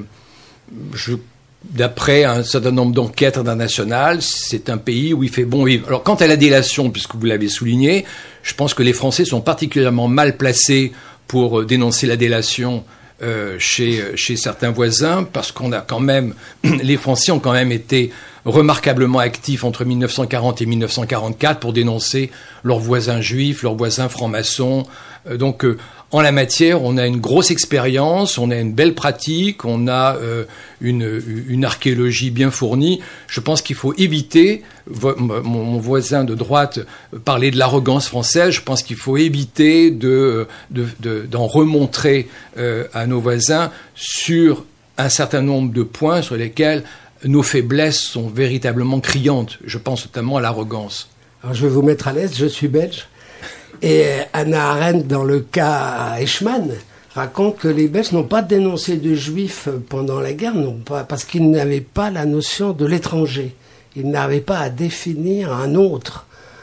E: je d'après un certain nombre d'enquêtes internationales, c'est un pays où il fait bon vivre. Alors, quant à la délation, puisque vous l'avez souligné, je pense que les Français sont particulièrement mal placés pour dénoncer la délation euh, chez, chez certains voisins, parce qu'on a quand même, les Français ont quand même été remarquablement actifs entre mille neuf cent quarante et mille neuf cent quarante-quatre pour dénoncer leurs voisins juifs, leurs voisins francs-maçons. Euh, donc, euh, en la matière, on a une grosse expérience, on a une belle pratique, on a euh, une, une archéologie bien fournie. Je pense qu'il faut éviter, vo- mon, mon voisin de droite parlait de l'arrogance française, je pense qu'il faut éviter de, de, de, d'en remontrer euh, à nos voisins sur un certain nombre de points sur lesquels nos faiblesses sont véritablement criantes. Je pense notamment à l'arrogance.
A: Alors je vais vous mettre à l'aise, je suis belge. Et Hannah Arendt, dans le cas Eichmann, raconte que les Belges n'ont pas dénoncé de juifs pendant la guerre, non pas, parce qu'ils n'avaient pas la notion de l'étranger. Ils n'avaient pas à définir un autre.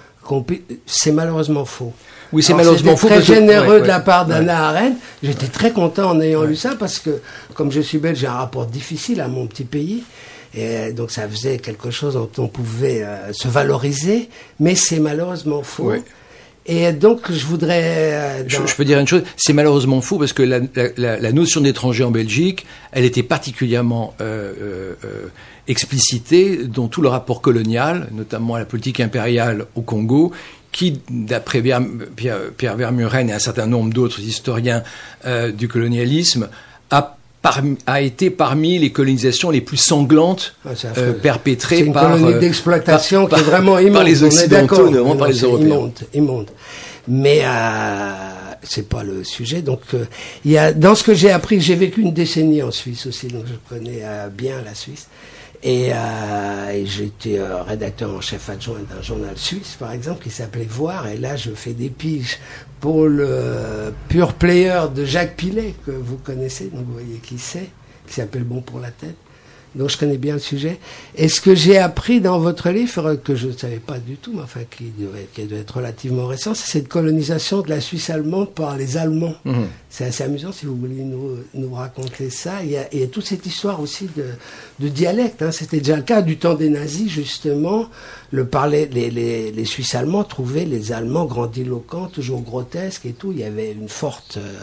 A: C'est malheureusement faux.
E: Oui, c'est
A: Alors,
E: malheureusement faux.
A: C'était très généreux
E: ouais, ouais,
A: de la part d'Hannah
E: ouais.
A: Arendt. J'étais très content en ayant
E: ouais.
A: lu ça, parce que, comme je suis belge, j'ai un rapport difficile à mon petit pays. Et donc ça faisait quelque chose dont on pouvait euh, se valoriser, mais c'est malheureusement faux. Ouais. Et donc, je voudrais... Euh, dans...
E: je, je peux dire une chose, c'est malheureusement fou parce que la, la, la notion d'étranger en Belgique, elle était particulièrement euh, euh, explicitée dans tout le rapport colonial, notamment à la politique impériale au Congo, qui, d'après Pierre, Pierre Vermuren et un certain nombre d'autres historiens euh, du colonialisme, a Parmi, a été parmi les colonisations les plus sanglantes ah, euh, perpétrées par...
A: C'est une colonie d'exploitation
E: par,
A: qui est vraiment immonde.
E: Par les Occidentaux,
A: non,
E: non, par les Européens.
A: Immonde, immonde. Mais euh, c'est pas le sujet. Donc, euh, il y a, dans ce que j'ai appris, j'ai vécu une décennie en Suisse aussi, donc je connais euh, bien la Suisse. Et, euh, et j'étais euh, rédacteur en chef adjoint d'un journal suisse, par exemple, qui s'appelait Voir. Et là, je fais des piges pour le pure player de Jacques Pillet, que vous connaissez, donc vous voyez qui c'est, qui s'appelle Bon pour la tête. Donc je connais bien le sujet. Et ce que j'ai appris dans votre livre, que je ne savais pas du tout, mais enfin qui devait, qui devait être relativement récent, c'est cette colonisation de la Suisse allemande par les Allemands. Mmh. C'est assez amusant si vous voulez nous, nous raconter ça. Il y a, il y a toute cette histoire aussi de, de dialecte. Hein. C'était déjà le cas du temps des nazis, justement. Le parler, les, les, les Suisses allemands trouvaient les Allemands grandiloquents, toujours grotesques et tout. Il y avait une forte... Euh,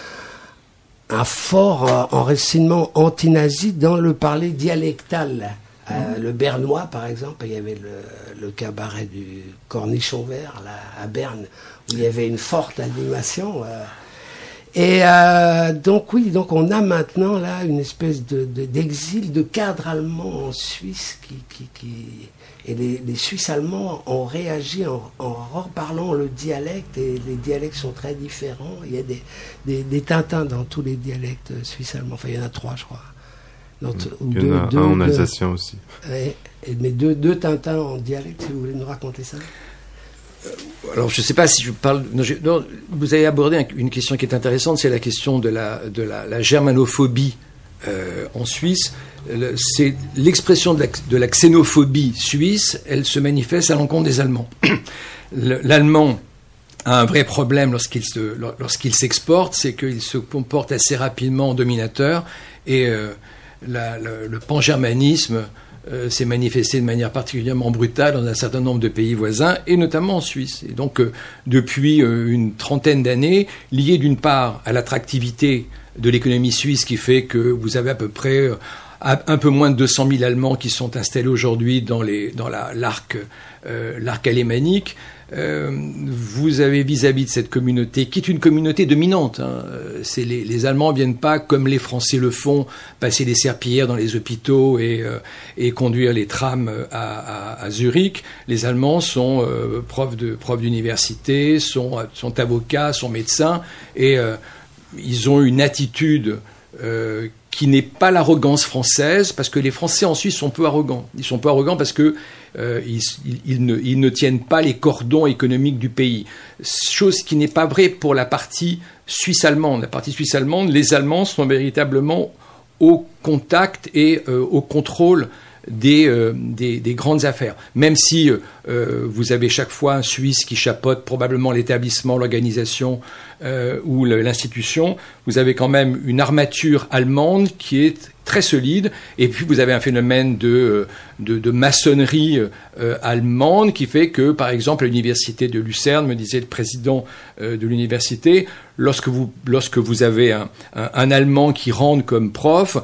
A: un fort euh, enracinement anti-nazi dans le parler dialectal. Euh, mmh. Le bernois, par exemple, il y avait le, le cabaret du Cornichon Vert, là, à Berne, où il y avait une forte animation. Euh, et euh, donc, oui, donc on a maintenant là une espèce de, de, d'exil de cadre allemand en Suisse qui... qui, qui et les, les Suisses allemands ont réagi en, en reparlant le dialecte, et les dialectes sont très différents. Il y a des, des, des Tintins dans tous les dialectes suisses allemands. Enfin, il y en a trois, je crois. Donc,
C: il y deux, en a deux, un en alsacien aussi.
A: Et, et, mais deux, deux Tintins en dialecte, si vous voulez nous raconter ça.
E: Alors, je ne sais pas si je parle... Non, je, non, vous avez abordé une question qui est intéressante, c'est la question de la, de la, la germanophobie euh, en Suisse. C'est l'expression de la, de la xénophobie suisse, elle se manifeste à l'encontre des Allemands. L'Allemand a un vrai problème lorsqu'il, se, lorsqu'il s'exporte, c'est qu'il se comporte assez rapidement en dominateur, et euh, la, le, le pan-germanisme euh, s'est manifesté de manière particulièrement brutale dans un certain nombre de pays voisins, et notamment en Suisse. Et donc, euh, depuis euh, une trentaine d'années, lié d'une part à l'attractivité de l'économie suisse, qui fait que vous avez à peu près... Euh, un peu moins de deux cent mille Allemands qui sont installés aujourd'hui dans, les, dans la, l'arc, euh, l'arc alémanique. Euh, vous avez vis-à-vis de cette communauté, qui est une communauté dominante. Hein. C'est les, les Allemands ne viennent pas, comme les Français le font, passer des serpillères dans les hôpitaux et, euh, et conduire les trams à, à, à Zurich. Les Allemands sont euh, profs, de, profs d'université, sont, sont avocats, sont médecins, et euh, ils ont une attitude euh, qui n'est pas l'arrogance française, parce que les Français en Suisse sont peu arrogants. Ils sont peu arrogants parce que euh, ils, ils, ils, ne, ils ne tiennent pas les cordons économiques du pays. Chose qui n'est pas vraie pour la partie suisse-allemande. La partie suisse-allemande, les Allemands sont véritablement au contact et euh, au contrôle des, euh, des, des grandes affaires. Même si euh, vous avez chaque fois un Suisse qui chapeaute probablement l'établissement, l'organisation euh, ou le, l'institution, vous avez quand même une armature allemande qui est très solide. Et puis vous avez un phénomène de, de, de maçonnerie euh, allemande qui fait que, par exemple, à l'université de Lucerne, me disait le président euh, de l'université, lorsque vous, lorsque vous avez un, un, un Allemand qui rentre comme prof,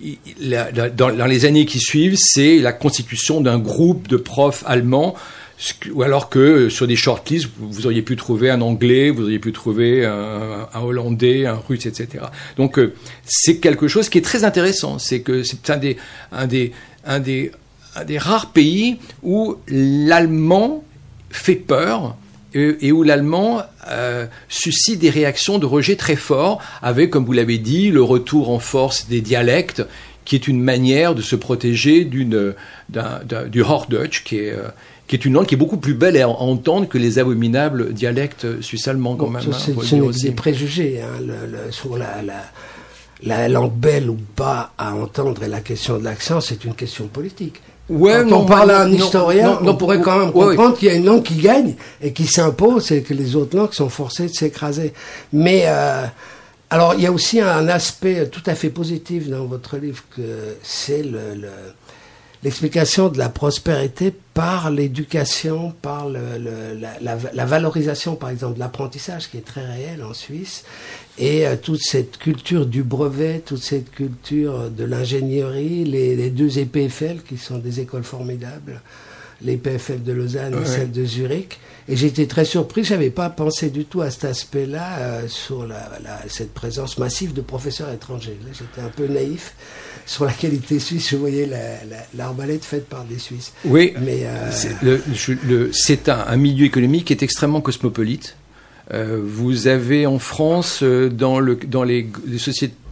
E: La, la, dans, dans les années qui suivent, c'est la constitution d'un groupe de profs allemands, ou alors que sur des shortlists, vous, vous auriez pu trouver un Anglais, vous auriez pu trouver un, un Hollandais, un Russe, et cetera. Donc euh, c'est quelque chose qui est très intéressant. C'est que c'est un des, un des, un des, un des rares pays où l'allemand fait peur, et où l'allemand euh, suscite des réactions de rejet très forts, avec, comme vous l'avez dit, le retour en force des dialectes, qui est une manière de se protéger d'une, d'un, d'un, du Hochdeutsch, qui est, euh, qui est une langue qui est beaucoup plus belle à entendre que les abominables dialectes suisse-allemands, quand bon, même.
A: C'est, hein, c'est des préjugés hein, le, le, sur la, la, la langue belle ou pas à entendre, et la question de l'accent, c'est une question politique.
E: Ouais,
A: Quand
E: non,
A: on parle à un
E: non,
A: historien,
E: non, non,
A: on pourrait quand même
E: ouais,
A: comprendre
E: ouais.
A: qu'il y a une langue qui gagne et qui s'impose, et que les autres langues sont forcées de s'écraser. Mais euh, alors, il y a aussi un aspect tout à fait positif dans votre livre, que c'est le, le, l'explication de la prospérité par l'éducation, par le, le, la, la, la valorisation, par exemple, de l'apprentissage, qui est très réel en Suisse, et euh, toute cette culture du brevet, toute cette culture de l'ingénierie, les, les deux E P F L, qui sont des écoles formidables, l'E P F L de Lausanne ouais. et celle de Zurich. Et j'étais très surpris, je n'avais pas pensé du tout à cet aspect-là, euh, sur la, la, cette présence massive de professeurs étrangers. Là, j'étais un peu naïf sur la qualité suisse, je voyais la, la, l'arbalète faite par des Suisses.
E: Oui,
A: mais euh...
E: c'est, le, le, c'est un, un milieu économique qui est extrêmement cosmopolite. Euh, vous avez en France, euh, dans, le, dans les, les sociétés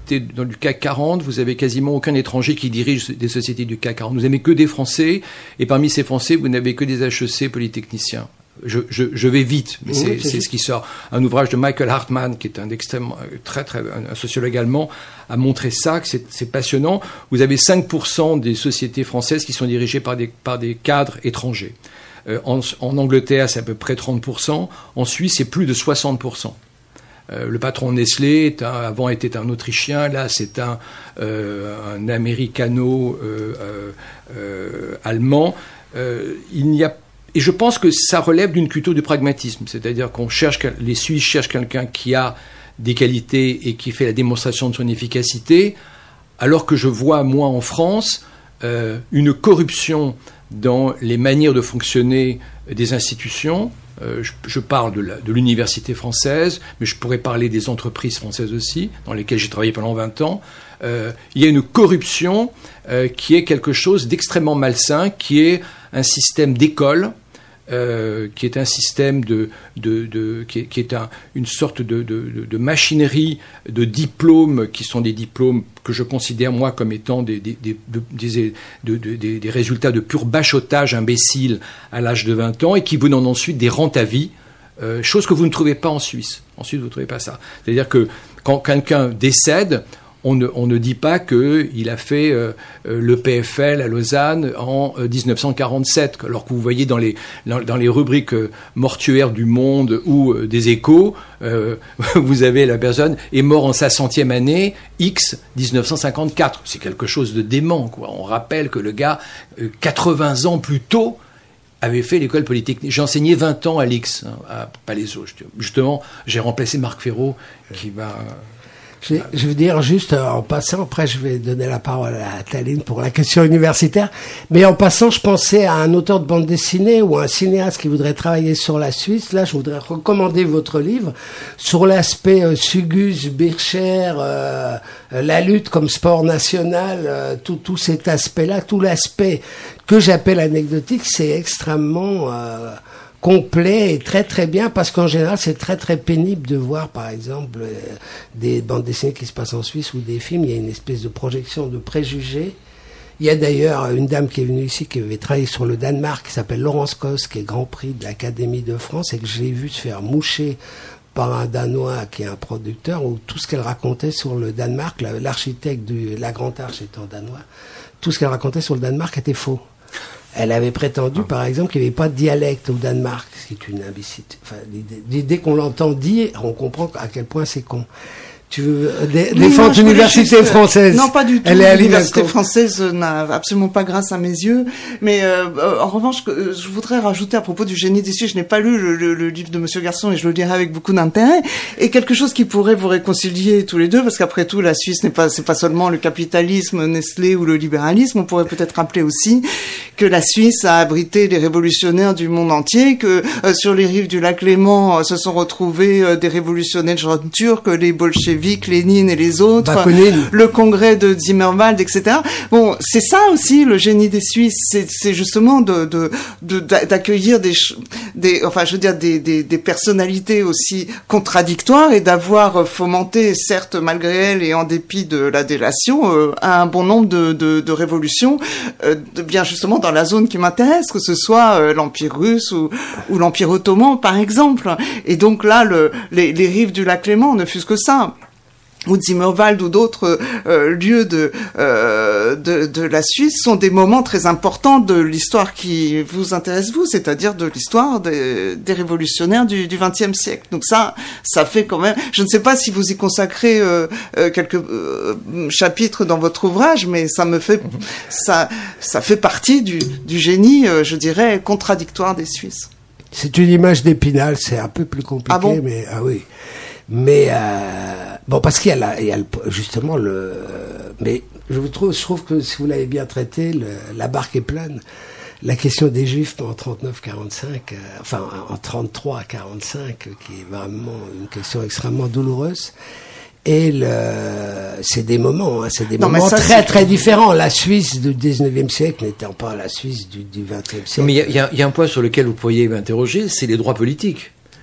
E: sociétés dans le C A C quarante, vous avez quasiment aucun étranger qui dirige des sociétés du C A C quarante. Vous n'avez que des Français, et parmi ces Français, vous n'avez que des H E C polytechniciens. Je, je, je vais vite, mais oui, c'est, c'est ce qui sort. Un ouvrage de Michael Hartman, qui est un extrêmement, très, très, un sociologue allemand, a montré ça, que c'est, c'est passionnant. Vous avez cinq pour cent des sociétés françaises qui sont dirigées par des, par des cadres étrangers. Euh, en, en Angleterre, c'est à peu près trente pour cent. En Suisse, c'est plus de soixante pour cent. Euh, le patron Nestlé, est un, avant était un Autrichien, là c'est un, euh, un Américano euh, euh, euh, allemand. Euh, il n'y a Et je pense que ça relève d'une culture du pragmatisme, c'est-à-dire qu'on cherche, les Suisses cherchent quelqu'un qui a des qualités et qui fait la démonstration de son efficacité, alors que je vois, moi, en France, euh, une corruption dans les manières de fonctionner des institutions. Euh, je, je parle de, la, de l'université française, mais je pourrais parler des entreprises françaises aussi, dans lesquelles j'ai travaillé pendant vingt ans. Euh, il y a une corruption euh, qui est quelque chose d'extrêmement malsain, qui est un système d'école, euh, qui est un système de, de, de qui est, qui est un, une sorte de, de, de machinerie de diplômes qui sont des diplômes que je considère moi comme étant des, des, des, des, de, de, des, des résultats de pur bachotage imbécile à l'âge de vingt ans et qui vous donnent ensuite des rentes à vie, euh, chose que vous ne trouvez pas en Suisse. En Suisse, vous ne trouvez pas ça. C'est-à-dire que quand quelqu'un décède, On ne, on ne dit pas qu'il a fait euh, le P F L à Lausanne en euh, dix-neuf cent quarante-sept, alors que vous voyez dans les, dans, dans les rubriques euh, mortuaires du Monde ou euh, des Échos, euh, vous avez la personne est mort en sa centième année, X, dix-neuf cent cinquante-quatre. C'est quelque chose de dément, quoi. On rappelle que le gars, euh, quatre-vingts ans plus tôt, avait fait l'école polytechnique. J'ai enseigné vingt ans à l'X, hein, à Palaiseau. Justement, j'ai remplacé Marc Ferraud, qui va...
A: Je, je veux dire juste euh, en passant, après je vais donner la parole à Taline pour la question universitaire, mais en passant je pensais à un auteur de bande dessinée ou un cinéaste qui voudrait travailler sur la Suisse. Là je voudrais recommander votre livre sur l'aspect euh, Sugus, Bircher, euh, euh, la lutte comme sport national, euh, tout, tout cet aspect-là, tout l'aspect que j'appelle anecdotique, c'est extrêmement... Euh, complet et très très bien, parce qu'en général c'est très très pénible de voir par exemple euh, des bandes dessinées qui se passent en Suisse ou des films. Il y a une espèce de projection de préjugés. Il y a d'ailleurs une dame qui est venue ici qui avait travaillé sur le Danemark, qui s'appelle Laurence Cos, qui est Grand Prix de l'Académie de France, et que je l'ai vu se faire moucher par un Danois qui est un producteur, où tout ce qu'elle racontait sur le Danemark, l'architecte de la Grande Arche étant danois, tout ce qu'elle racontait sur le Danemark était faux. Elle avait prétendu, par exemple, qu'il n'y avait pas de dialecte au Danemark, ce qui est une imbécilité. Enfin, l'idée, dès qu'on l'entend dire, on comprend à quel point c'est con. Tu veux dé- oui, défendre l'université juste, française?
B: Non, pas du tout. Elle est l'université française n'a absolument pas grâce à mes yeux. Mais euh, en revanche, je voudrais rajouter à propos du génie des Suisses, je n'ai pas lu le, le, le livre de Monsieur Garçon et je le lirai avec beaucoup d'intérêt. Et quelque chose qui pourrait vous réconcilier tous les deux, parce qu'après tout, la Suisse n'est pas, c'est pas seulement le capitalisme, Nestlé ou le libéralisme. On pourrait peut-être rappeler aussi que la Suisse a abrité les révolutionnaires du monde entier, que euh, sur les rives du lac Léman euh, se sont retrouvés euh, des révolutionnaires de genre turc, les bolcheviks, Lénine et les autres,
A: Bakounine.
B: Le congrès de Zimmerwald, et cetera. Bon, c'est ça aussi le génie des Suisses, c'est, c'est justement de, de, de, d'accueillir des, des, enfin, je veux dire, des, des, des personnalités aussi contradictoires et d'avoir fomenté, certes, malgré elles et en dépit de la délation, euh, un bon nombre de, de, de révolutions, euh, de, bien justement dans la zone qui m'intéresse, que ce soit euh, l'Empire russe ou, ou l'Empire ottoman, par exemple. Et donc là, le, les, les rives du lac Léman ne fût-ce que ça, ou de Zimmerwald ou d'autres euh, lieux de, euh, de de la Suisse sont des moments très importants de l'histoire qui vous intéresse vous, c'est-à-dire de l'histoire des, des révolutionnaires du du vingtième siècle. Donc ça, ça fait quand même. Je ne sais pas si vous y consacrez euh, euh, quelques euh, chapitres dans votre ouvrage, mais ça me fait ça ça fait partie du du génie, euh, je dirais, contradictoire des Suisses.
A: C'est une image d'Épinal, c'est un peu plus compliqué,
B: ah bon
A: mais ah oui. Mais euh, bon, parce qu'il y a, la, il y a le, justement le. Mais je vous trouve, je trouve que si vous l'avez bien traité, le, la barque est pleine. La question des Juifs en trente-neuf quarante-cinq, euh, enfin en trente-trois quarante-cinq, qui est vraiment une question extrêmement douloureuse. Et le, c'est des moments, hein, c'est des non, moments ça, très c'est... très différents. La Suisse du dix-neuvième siècle n'étant pas la Suisse du, du vingtième siècle.
E: Mais il y a, y a un point sur lequel vous pourriez m'interroger, c'est les droits politiques.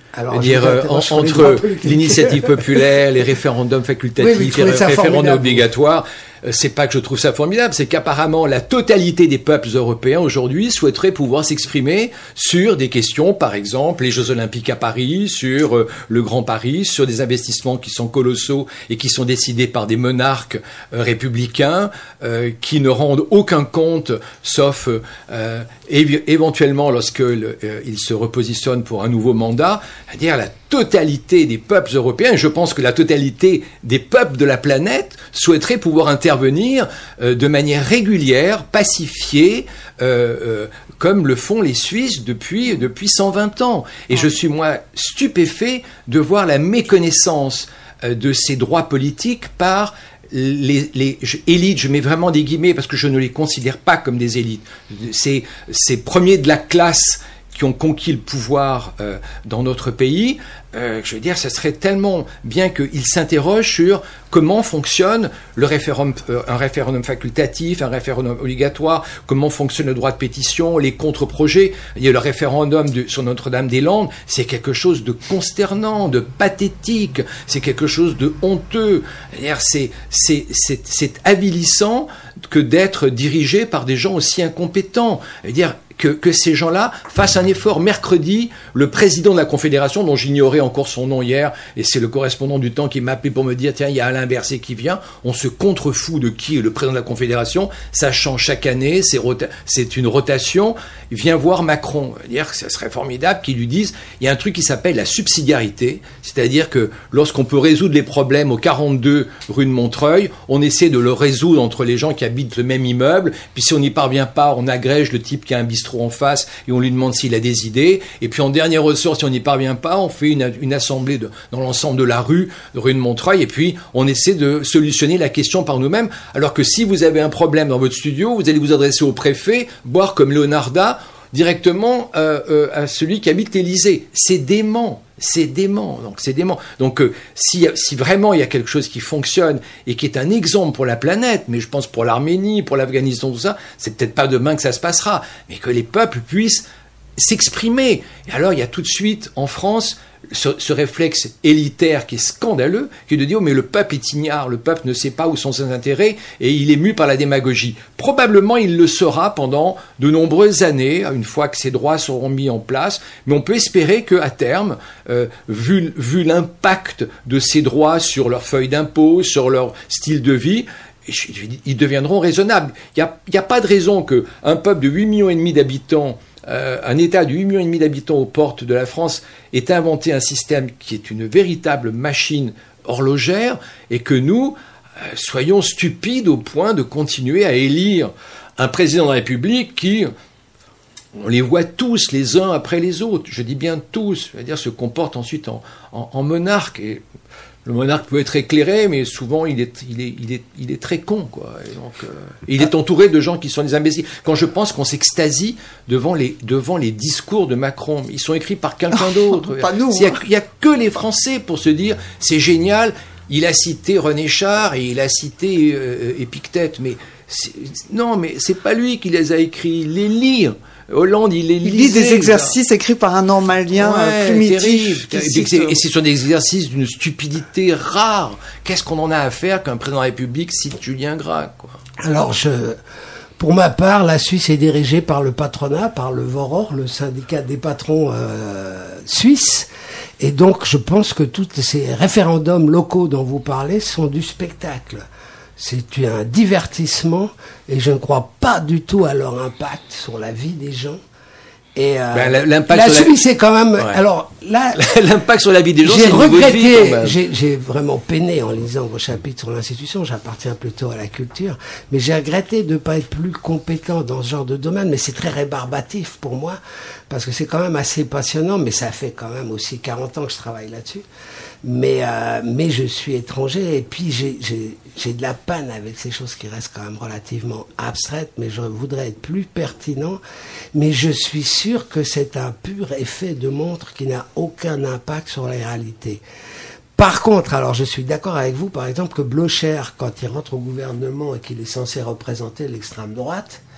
E: Alors, dire, euh, en, entre l'initiative populaire, les référendums facultatifs, oui, les référendums obligatoires, c'est pas que je trouve ça formidable, c'est qu'apparemment la totalité des peuples européens aujourd'hui souhaiteraient pouvoir s'exprimer sur des questions, par exemple les Jeux Olympiques à Paris, sur euh, le Grand Paris, sur des investissements qui sont colossaux et qui sont décidés par des monarques euh, républicains euh, qui ne rendent aucun compte, sauf euh, évi- éventuellement lorsque le, euh, ils se repositionnent pour un nouveau mandat, c'est-à-dire la totalité des peuples européens, et je pense que la totalité des peuples de la planète souhaiteraient pouvoir intervenir euh, de manière régulière, pacifiée, euh, euh, comme le font les Suisses depuis, depuis cent vingt ans. Et je suis, moi, stupéfait de voir la méconnaissance euh, de ces droits politiques par les, les je, élites, je mets vraiment des guillemets parce que je ne les considère pas comme des élites. Ces, ces premiers de la classe qui ont conquis le pouvoir euh, dans notre pays, euh, je veux dire, ça serait tellement bien qu'ils s'interrogent sur comment fonctionne le référendum, euh, un référendum facultatif, un référendum obligatoire, comment fonctionne le droit de pétition, les contre-projets. Il y a le référendum de, sur Notre-Dame-des-Landes, c'est quelque chose de consternant, de pathétique, c'est quelque chose de honteux. C'est-à-dire, c'est, c'est, c'est, c'est avilissant que d'être dirigé par des gens aussi incompétents. C'est-à-dire, Que, que ces gens-là fassent un effort. Mercredi, le président de la Confédération, dont j'ignorais encore son nom hier, et c'est le correspondant du Temps qui m'a appelé pour me dire, tiens, il y a Alain Berset qui vient, on se contrefout de qui est le président de la Confédération, ça change chaque année, c'est, rota- c'est une rotation, vient voir Macron. C'est-à-dire que ça serait formidable qu'il lui dise, il y a un truc qui s'appelle la subsidiarité, c'est-à-dire que lorsqu'on peut résoudre les problèmes au quarante-deux rue de Montreuil, on essaie de le résoudre entre les gens qui habitent le même immeuble, puis si on n'y parvient pas, on agrège le type qui a un bistrot en face et on lui demande s'il a des idées, et puis en dernier ressort, si on n'y parvient pas, on fait une, une assemblée de, dans l'ensemble de la rue, de rue de Montreuil, et puis on essaie de solutionner la question par nous-mêmes, alors que si vous avez un problème dans votre studio, vous allez vous adresser au préfet, boire comme Leonarda, directement euh, euh, à celui qui habite l'Élysée. C'est dément. C'est dément, donc c'est dément. Donc euh, si, si vraiment il y a quelque chose qui fonctionne et qui est un exemple pour la planète, mais je pense pour l'Arménie, pour l'Afghanistan, tout ça, c'est peut-être pas demain que ça se passera, mais que les peuples puissent s'exprimer. Et alors il y a tout de suite en France ce, ce réflexe élitaire qui est scandaleux, qui est de dire oh, mais le peuple est ignare, le peuple ne sait pas où sont ses intérêts et il est mu par la démagogie. Probablement il le sera pendant de nombreuses années, une fois que ces droits seront mis en place, mais on peut espérer qu'à terme, euh, vu, vu l'impact de ces droits sur leur feuille d'impôt, sur leur style de vie, ils deviendront raisonnables. Il n'y a, a pas de raison qu'un peuple de huit millions et demi d'habitants, euh, un État de huit millions et demi d'habitants aux portes de la France, ait inventé un système qui est une véritable machine horlogère et que nous euh, soyons stupides au point de continuer à élire un président de la République qui, on les voit tous les uns après les autres, je dis bien tous, c'est-à-dire se comporte ensuite en, en, en monarque. Et le monarque peut être éclairé, mais souvent il est, il est, il est, il est très con, quoi. Et donc, euh, il est entouré de gens qui sont des imbéciles. Quand je pense qu'on s'extasie devant les, devant les discours de Macron, ils sont écrits par quelqu'un d'autre.
B: Pas nous.
E: Il n'y a, il y a que les Français pour se dire c'est génial. Il a cité René Char et il a cité euh, Épictète, mais c'est, non, mais c'est pas lui qui les a écrits. Il les lit. Hollande, il les lisait.
B: Il lit des exercices écrits par un normalien
E: ouais,
B: primitif.
E: Terrible. Et ce sont des exercices d'une stupidité rare. Qu'est-ce qu'on en a à faire qu'un président de la République cite Julien Gracq, quoi.
A: Alors, je, pour ma part, la Suisse est dirigée par le patronat, par le V O R O R, le syndicat des patrons euh, suisses. Et donc, je pense que tous ces référendums locaux dont vous parlez sont du spectacle. C'est un divertissement et je ne crois pas du tout à leur impact sur la vie des gens. Et euh,
E: ben, l'impact
A: la
E: sur
A: Suisse
E: la...
A: est quand même.
E: Ouais.
A: Alors là,
E: l'impact sur la vie des gens,
A: j'ai
E: c'est le niveau de vie, quand même.
A: J'ai, j'ai vraiment peiné en lisant vos chapitres sur l'institution. J'appartiens plutôt à la culture, mais j'ai regretté de ne pas être plus compétent dans ce genre de domaine. Mais c'est très rébarbatif pour moi parce que c'est quand même assez passionnant. Mais ça fait quand même aussi quarante ans que je travaille là-dessus. Mais euh, mais je suis étranger et puis j'ai j'ai j'ai de la peine avec ces choses qui restent quand même relativement abstraites, mais je voudrais être plus pertinent. Mais je suis sûr que c'est un pur effet de montre qui n'a aucun impact sur la réalité. Par contre, alors je suis d'accord avec vous, par exemple, que Blocher, quand il rentre au gouvernement et qu'il est censé représenter l'extrême droite,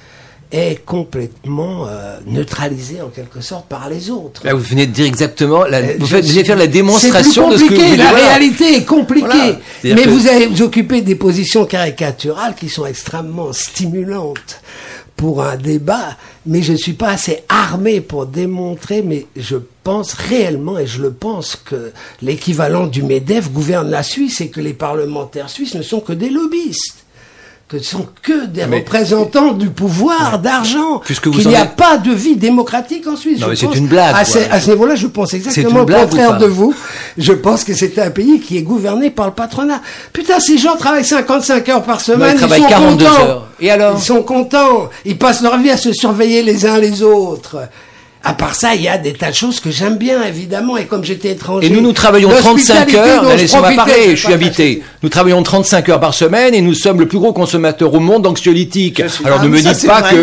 A: est complètement euh, neutralisé en quelque sorte par les autres.
E: Là, vous venez de dire exactement, la,
A: euh,
E: vous, faites, vous venez de faire la
A: c'est
E: démonstration
A: plus
E: de ce que vous
A: La
E: voilà.
A: réalité est compliquée,
E: Voilà.
A: mais
E: que...
A: vous avez vous occupez des positions caricaturales qui sont extrêmement stimulantes pour un débat, mais je ne suis pas assez armé pour démontrer, mais je pense réellement, et je le pense, que l'équivalent du MEDEF gouverne la Suisse et que les parlementaires suisses ne sont que des lobbyistes, que ce sont que des mais, représentants du pouvoir, ouais, d'argent, qu'il n'y a êtes... pas de vie démocratique en Suisse.
E: Non,
A: je
E: mais c'est
A: pense,
E: une blague.
A: À ce, à ce niveau-là, je pense exactement le contraire de vous. Je pense que c'est un pays qui est gouverné par le patronat. Putain, ces gens travaillent cinquante-cinq heures par semaine,
E: non, ils,
A: ils sont
E: quarante-deux
A: contents.
E: Heures. Et alors?
A: Ils sont contents. Ils passent leur vie à se surveiller les uns les autres. À part ça, il y a des tas de choses que j'aime bien, évidemment, et comme j'étais étranger...
E: Et nous, nous travaillons trente-cinq heures, laissez-moi parler, je suis invité. Nous travaillons trente-cinq heures par semaine et nous sommes le plus gros consommateur au monde d'anxiolytiques. Alors, ah, ne me dites pas que,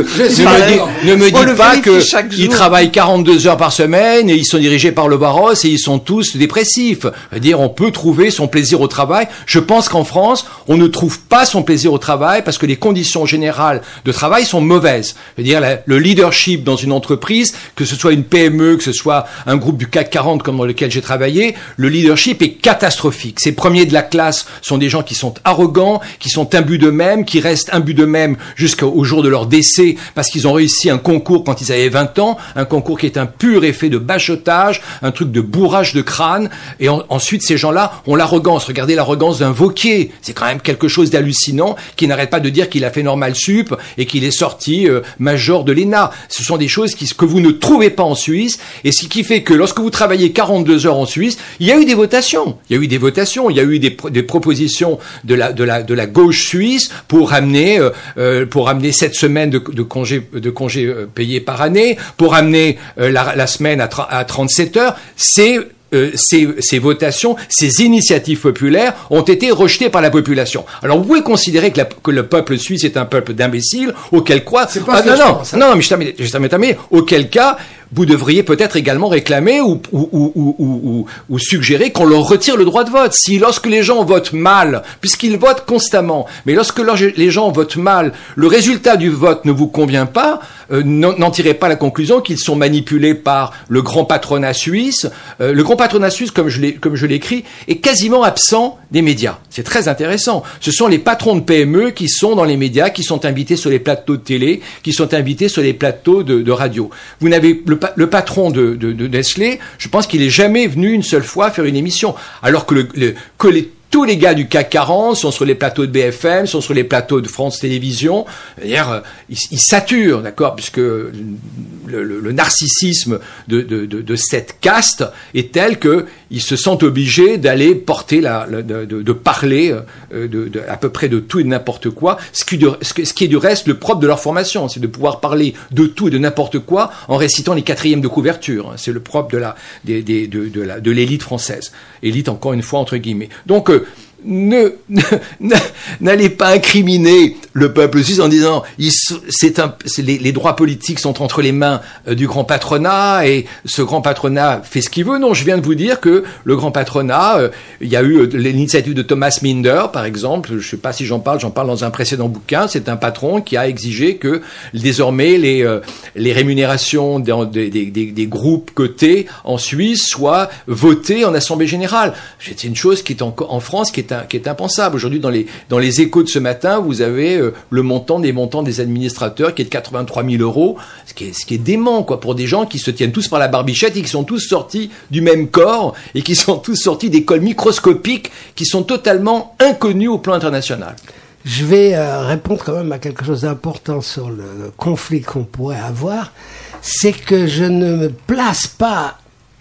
E: ne me dites pas que ils travaillent quarante-deux heures par semaine et ils sont dirigés par le Barros et ils sont tous dépressifs. C'est-à-dire, on peut trouver son plaisir au travail. Je pense qu'en France, on ne trouve pas son plaisir au travail parce que les conditions générales de travail sont mauvaises. C'est-à-dire, le leadership dans une entreprise, que ce soit une P M E, que ce soit un groupe du C A C quarante comme dans lequel j'ai travaillé, le leadership est catastrophique. Ces premiers de la classe sont des gens qui sont arrogants, qui sont imbus d'eux-mêmes, qui restent imbus d'eux-mêmes jusqu'au jour de leur décès parce qu'ils ont réussi un concours quand ils avaient vingt ans, un concours qui est un pur effet de bachotage, un truc de bourrage de crâne. Et en, ensuite, ces gens-là ont l'arrogance. Regardez l'arrogance d'un Wauquiez. C'est quand même quelque chose d'hallucinant, qui n'arrête pas de dire qu'il a fait normal sup et qu'il est sorti euh, major de l'E N A. Ce sont des choses qui, que vous ne trouvez pas en Suisse, et ce qui fait que lorsque vous travaillez quarante-deux heures en Suisse, il y a eu des votations, il y a eu des votations, il y a eu des, des propositions de la, de la, de la gauche suisse pour amener, euh, pour amener sept semaines de, de congés, de congés euh, payés par année, pour amener euh, la, la semaine à, à trente-sept heures. C'est Euh, ces, ces votations, ces initiatives populaires ont été rejetées par la population. Alors vous pouvez considérer que, la, que le peuple suisse est un peuple d'imbéciles, auquel quoi...
A: C'est pas
E: ah,
A: ce que
E: non,
A: je
E: non,
A: pense, hein.
E: non, non, mais je t'amène, je t'amène, auquel cas, vous devriez peut-être également réclamer ou, ou, ou, ou, ou, ou suggérer qu'on leur retire le droit de vote. Si lorsque les gens votent mal, puisqu'ils votent constamment, mais lorsque les gens votent mal, le résultat du vote ne vous convient pas, euh, n'en tirez pas la conclusion qu'ils sont manipulés par le grand patronat suisse. Euh, le grand patronat suisse, comme je l'ai, comme je l'écris, est quasiment absent des médias. C'est très intéressant. Ce sont les patrons de P M E qui sont dans les médias, qui sont invités sur les plateaux de télé, qui sont invités sur les plateaux de, de radio. Vous n'avez le, le patron de, de, de Nestlé, je pense qu'il est jamais venu une seule fois faire une émission, alors que le, le que les tous les gars du C A C quarante sont sur les plateaux de B F M, sont sur les plateaux de France Télévisions. D'ailleurs, ils, ils saturent, d'accord, puisque le, le, le narcissisme de, de, de, de cette caste est tel que ils se sentent obligés d'aller porter la, la de, de, de parler de, de, à peu près de tout et de n'importe quoi. Ce qui, de, ce qui est du reste le propre de leur formation, c'est de pouvoir parler de tout et de n'importe quoi en récitant les quatrièmes de couverture. C'est le propre de la, des, des, de, de, la, de l'élite française. Élite encore une fois entre guillemets. Donc euh, Ne, ne, n'allez pas incriminer le peuple suisse en disant il, c'est un, c'est les, les droits politiques sont entre les mains euh, du grand patronat et ce grand patronat fait ce qu'il veut. Non, je viens de vous dire que le grand patronat, euh, il y a eu euh, l'initiative de Thomas Minder, par exemple. Je ne sais pas si j'en parle, j'en parle dans un précédent bouquin. C'est un patron qui a exigé que désormais les, euh, les rémunérations des, des, des, des groupes cotés en Suisse soient votées en assemblée générale. C'est une chose qui est en, en France qui est qui est impensable. Aujourd'hui, dans les, dans les échos de ce matin, vous avez euh, le montant des montants des administrateurs qui est de quatre-vingt-trois mille euros, ce qui est, ce qui est dément, quoi, pour des gens qui se tiennent tous par la barbichette et qui sont tous sortis du même corps et qui sont tous sortis d'écoles microscopiques qui sont totalement inconnues au plan international.
A: Je vais euh, répondre quand même à quelque chose d'important sur le, le conflit qu'on pourrait avoir. C'est que je ne me place pas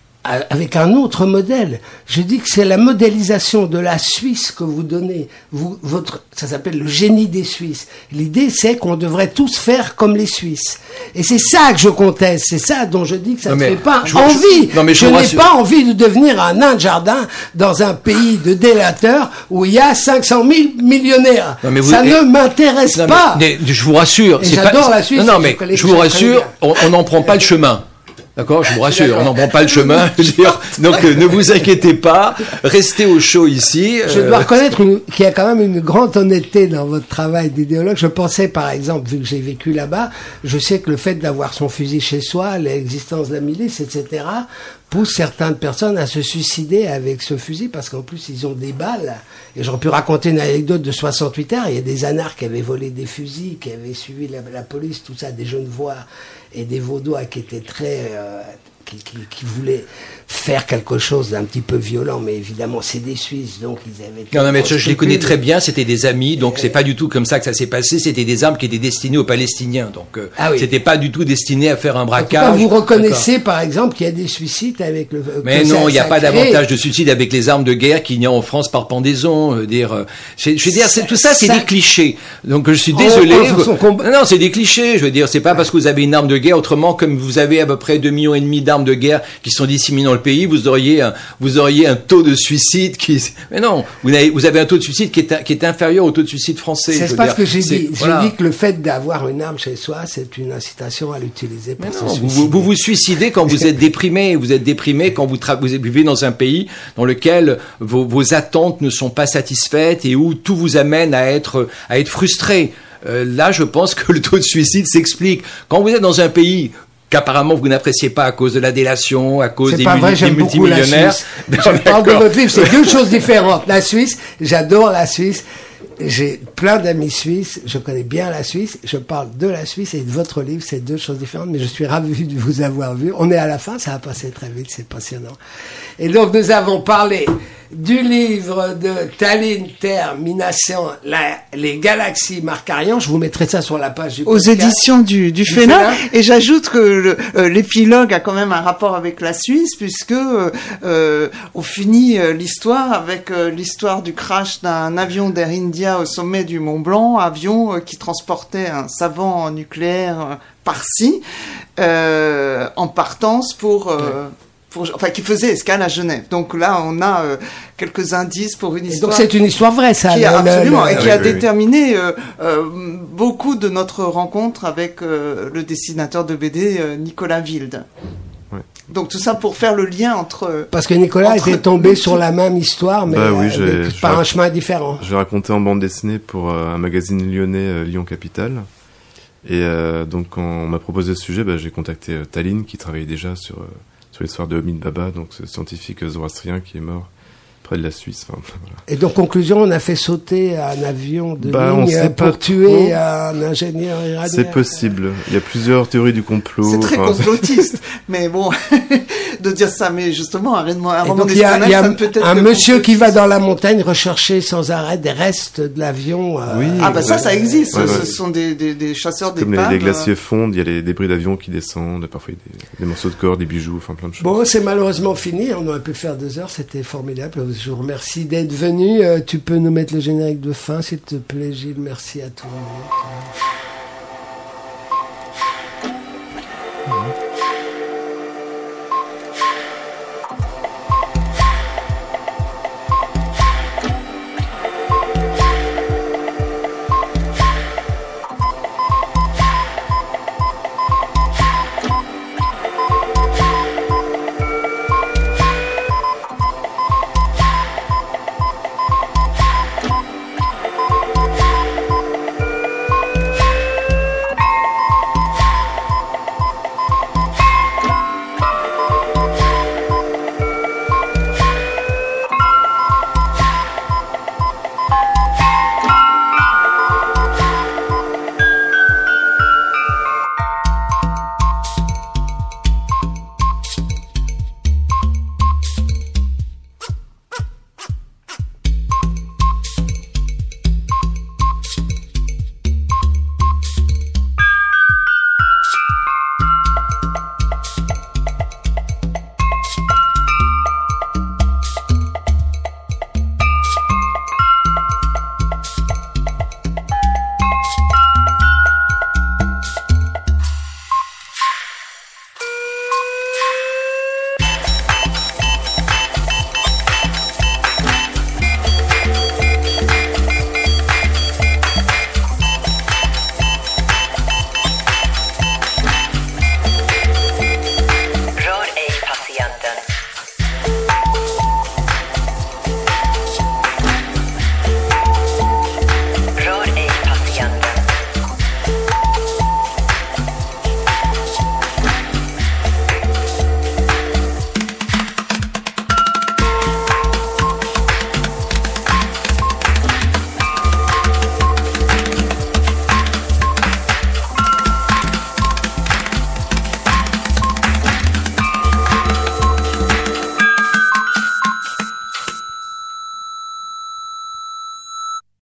A: avec un autre modèle. Je dis que c'est la modélisation de la Suisse que vous donnez. Vous, votre, ça s'appelle le génie des Suisses. L'idée, c'est qu'on devrait tous faire comme les Suisses. Et c'est ça que je conteste. C'est ça dont je dis que ça ne fait pas je envie. Je, non mais je, je n'ai rassure. pas envie de devenir un nain de jardin dans un pays de délateurs où il y a cinq cent mille millionnaires. Non mais vous, ça et, ne m'intéresse non pas.
E: Mais, mais, je vous rassure.
A: Et c'est j'adore
E: pas,
A: la Suisse.
E: Non, non mais je vous rassure, on n'en prend pas le chemin. D'accord, je vous rassure, on n'en prend pas le chemin. Je veux dire, donc euh, ne vous inquiétez pas, restez au chaud ici.
A: Je dois reconnaître une, qu'il y a quand même une grande honnêteté dans votre travail d'idéologue. Je pensais, par exemple, vu que j'ai vécu là-bas, je sais que le fait d'avoir son fusil chez soi, l'existence de la milice, et cetera, pousse certaines personnes à se suicider avec ce fusil, parce qu'en plus, ils ont des balles. Et j'aurais pu raconter une anecdote de soixante-huit heures. Il y a des anards qui avaient volé des fusils, qui avaient suivi la, la police, tout ça, des Genevois et des Vaudois qui étaient très... Euh, qui, qui, qui voulaient faire quelque chose d'un petit peu violent, mais évidemment, c'est des Suisses, donc ils avaient...
E: Non, non, mais je, je les connais très bien, c'était des amis, donc euh, c'est pas du tout comme ça que ça s'est passé, c'était des armes qui étaient destinées aux Palestiniens, donc euh, ah oui. C'était pas du tout destiné à faire un braquage.
A: En tout cas, vous reconnaissez, d'accord. Par exemple, qu'il y a des suicides avec le...
E: Mais non, il n'y a pas crée... davantage de suicides avec les armes de guerre qu'il n'y a en France par pendaison, euh, dire... Euh, je, je veux dire, c'est, tout ça, c'est ça... des clichés, donc je suis désolé... Oh, oh, son... Non, non, c'est des clichés, je veux dire, c'est pas parce que vous avez une arme de guerre, autrement, comme vous avez à peu près deux millions et demi d'armes de guerre qui sont disséminées dans le pays, vous auriez un, vous auriez un taux de suicide qui, mais non, vous avez, vous avez un taux de suicide qui est, qui est inférieur au taux de suicide français.
A: C'est pas ce que j'ai dit. Voilà. J'ai dit que le fait d'avoir une arme chez soi, c'est une incitation à l'utiliser pour se suicider.
E: Vous, vous vous suicidez quand vous êtes déprimé. Vous êtes déprimé quand vous, tra- vous vivez dans un pays dans lequel vos, vos attentes ne sont pas satisfaites et où tout vous amène à être, à être frustré. Euh, là, je pense que le taux de suicide s'explique. Quand vous êtes dans un pays qu'apparemment vous n'appréciez pas à cause de la délation, à cause
A: c'est
E: des,
A: pas vrai,
E: mul-
A: j'aime
E: des multimillionnaires.
A: Beaucoup la Suisse. Je parle de votre livre, c'est deux choses différentes. La Suisse, j'adore la Suisse. J'ai plein d'amis suisses, je connais bien la Suisse, je parle de la Suisse et de votre livre, c'est deux choses différentes, mais je suis ravi de vous avoir vu. On est à la fin, ça va passer très vite, c'est passionnant. Et donc nous avons parlé du livre de Tallinn Termination, la, les galaxies Markarian. Je vous mettrai ça sur la page du
B: aux podcast. Éditions du, du, du Fénin. Et j'ajoute que le, euh, l'épilogue a quand même un rapport avec la Suisse, puisque euh, on finit euh, l'histoire avec euh, l'histoire du crash d'un avion d'Air India au sommet du Mont Blanc, avion euh, qui transportait un savant nucléaire euh, par-ci, euh, en partance pour... Euh, ouais. Pour, enfin, qui faisait escale à Genève. Donc là, on a euh, quelques indices pour une histoire.
A: Et donc c'est une histoire vraie, ça.
B: Qui a,
A: le,
B: absolument,
A: le,
B: et qui
C: oui,
B: a
C: oui,
B: déterminé euh, euh, beaucoup de notre rencontre avec euh, le dessinateur de B D euh, Nicolas Wilde. Oui. Donc tout ça pour faire le lien entre...
A: Parce que Nicolas était tombé le... sur la même histoire, mais,
C: bah oui,
A: euh, mais par un chemin différent.
C: J'ai raconté en bande dessinée pour euh, un magazine lyonnais, euh, Lyon Capital. Et euh, donc quand on m'a proposé ce sujet, bah, j'ai contacté euh, Tallinn, qui travaillait déjà sur... Euh, sur l'histoire de Homid Baba, donc ce scientifique zoroastrien qui est mort près de la Suisse. Enfin, voilà.
A: Et donc, conclusion, on a fait sauter un avion de
C: bah,
A: ligne pour tuer un ingénieur iranien.
C: C'est possible. Il y a plusieurs théories du complot.
B: C'est très enfin... complotiste. Mais bon, de dire ça, mais justement, un, un roman d'espionnage,
A: il y a,
B: ça ne peut être
A: un monsieur qui va dans la montagne rechercher sans arrêt des restes de l'avion. Euh...
C: Oui,
B: ah, bah ça, ça existe.
C: Ouais, ouais.
B: Ce sont des, des, des chasseurs d'épaves.
C: Comme les, les glaciers fondent, il y a les débris d'avions qui descendent, parfois il y a des, des morceaux de corps, des bijoux, enfin plein de choses.
A: Bon, c'est malheureusement fini. On aurait pu faire deux heures. C'était formidable. Je vous remercie d'être venu. Euh, tu peux nous mettre le générique de fin, s'il te plaît, Gilles. Merci à tout le monde.